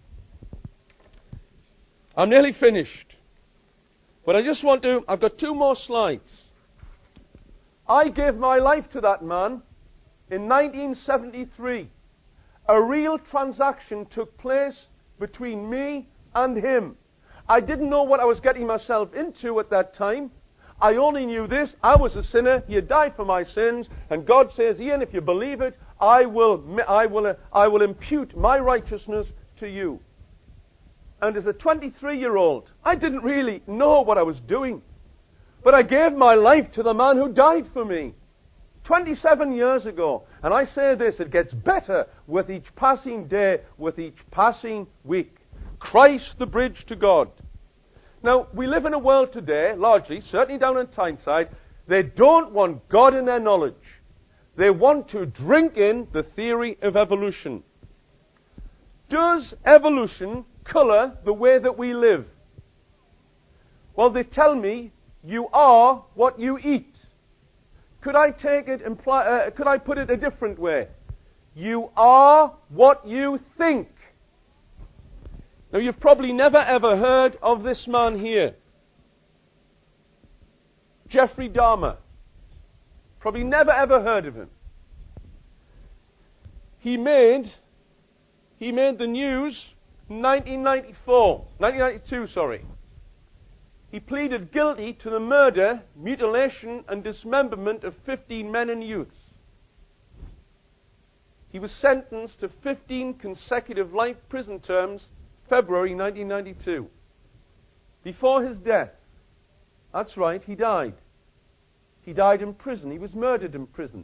I'm nearly finished. But I've got 2 more slides. I gave my life to that man in 1973. A real transaction took place between me and him. I didn't know what I was getting myself into at that time. I only knew this. I was a sinner. He had died for my sins. And God says, Ian, if you believe it, I will impute my righteousness to you. And as a 23-year-old, I didn't really know what I was doing. But I gave my life to the man who died for me 27 years ago. And I say this, it gets better with each passing day, with each passing week. Christ the bridge to God. Now, we live in a world today, largely, certainly down in Tyneside, they don't want God in their knowledge. They want to drink in the theory of evolution. Does evolution colour the way that we live? Well, they tell me, you are what you eat. Could I put it a different way? You are what you think. Now, you've probably never ever heard of this man here. Jeffrey Dahmer. Probably never ever heard of him. He made the news in 1992. He pleaded guilty to the murder, mutilation and dismemberment of 15 men and youths. He was sentenced to 15 consecutive life prison terms, February 1992. Before his death, that's right, he died. He died in prison. He was murdered in prison.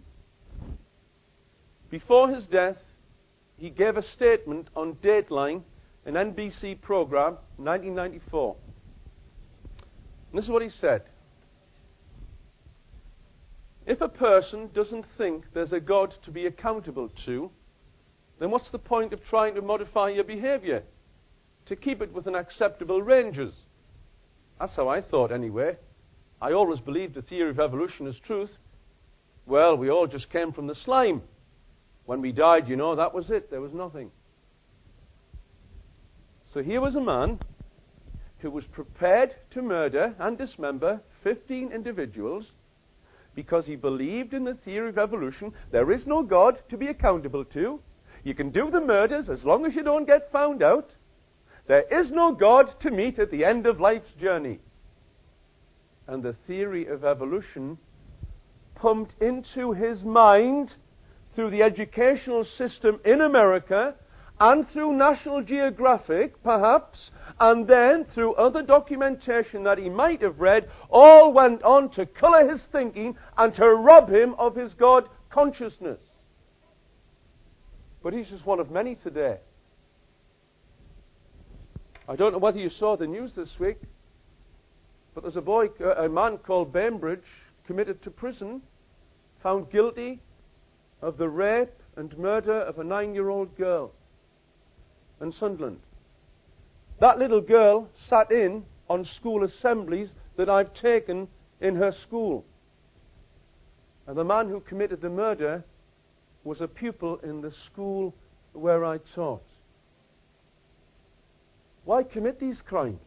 Before his death, he gave a statement on Dateline, an NBC program, 1994. And this is what he said. If a person doesn't think there's a God to be accountable to, then what's the point of trying to modify your behavior to keep it within acceptable ranges? That's how I thought anyway. I always believed the theory of evolution is truth. Well, we all just came from the slime. When we died, that was it. There was nothing. So here was a man who was prepared to murder and dismember 15 individuals because he believed in the theory of evolution. There is no God to be accountable to. You can do the murders as long as you don't get found out. There is no God to meet at the end of life's journey. And the theory of evolution pumped into his mind through the educational system in America and through National Geographic, perhaps, and then through other documentation that he might have read, all went on to colour his thinking and to rob him of his God consciousness. But he's just one of many today. I don't know whether you saw the news this week, but there's a man called Bainbridge, committed to prison, found guilty of the rape and murder of a 9-year-old girl in Sunderland. That little girl sat in on school assemblies that I've taken in her school. And the man who committed the murder was a pupil in the school where I taught. Why commit these crimes?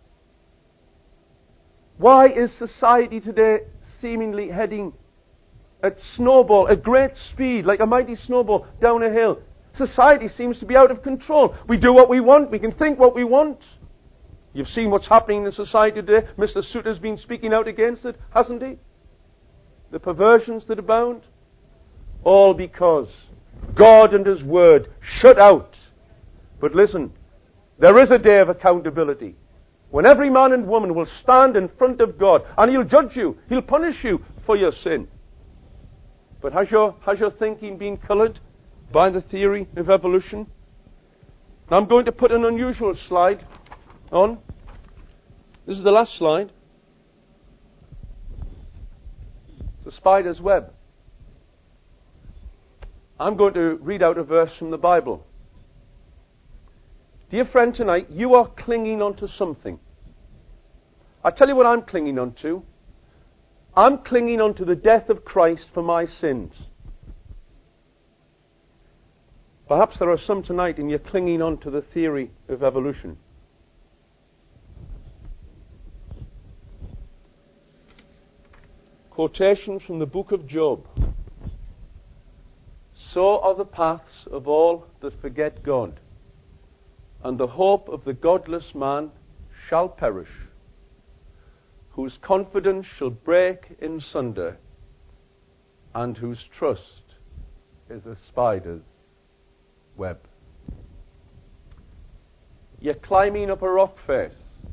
Why is society today seemingly heading at great speed, like a mighty snowball down a hill? Society seems to be out of control. We do what we want. We can think what we want. You've seen what's happening in society today. Mr. Souter's been speaking out against it, hasn't he? The perversions that abound. All because God and His Word shut out. But listen, there is a day of accountability when every man and woman will stand in front of God and He'll judge you. He'll punish you for your sin. But has your thinking been coloured by the theory of evolution? Now I'm going to put an unusual slide on. This is the last slide. It's a spider's web. I'm going to read out a verse from the Bible. Dear friend, tonight you are clinging onto something. I tell you what I'm clinging onto. I'm clinging onto the death of Christ for my sins. Perhaps there are some tonight and you're clinging on to the theory of evolution. Quotation from the book of Job. So are the paths of all that forget God, and the hope of the godless man shall perish, whose confidence shall break in sunder, and whose trust is a spider's web. You're climbing up a rock face,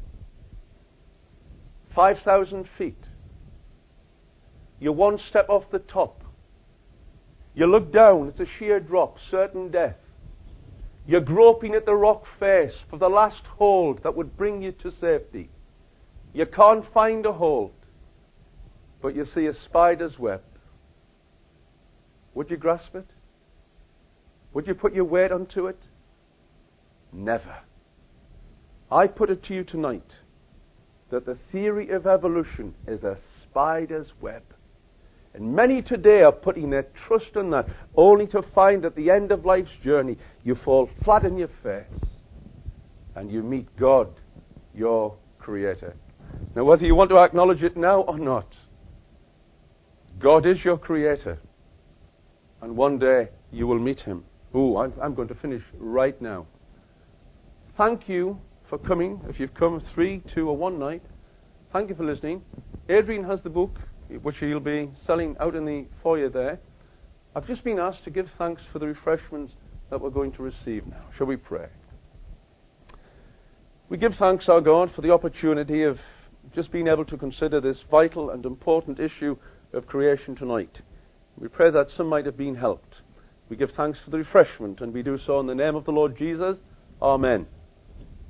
5,000 feet. You're one step off the top. You look down, it's a sheer drop, certain death. You're groping at the rock face for the last hold that would bring you to safety. You can't find a hold, but you see a spider's web. Would you grasp it? Would you put your weight onto it? Never. I put it to you tonight that the theory of evolution is a spider's web. And many today are putting their trust in that, only to find at the end of life's journey, you fall flat on your face and you meet God, your Creator. Now, whether you want to acknowledge it now or not, God is your Creator. And one day you will meet Him. I'm going to finish right now. Thank you for coming. If you've come 3, 2, or 1 night, thank you for listening. Adrian has the book, which he'll be selling out in the foyer there. I've just been asked to give thanks for the refreshments that we're going to receive now. Shall we pray? We give thanks, our God, for the opportunity of just being able to consider this vital and important issue of creation tonight. We pray that some might have been helped. We give thanks for the refreshment, and we do so in the name of the Lord Jesus. Amen.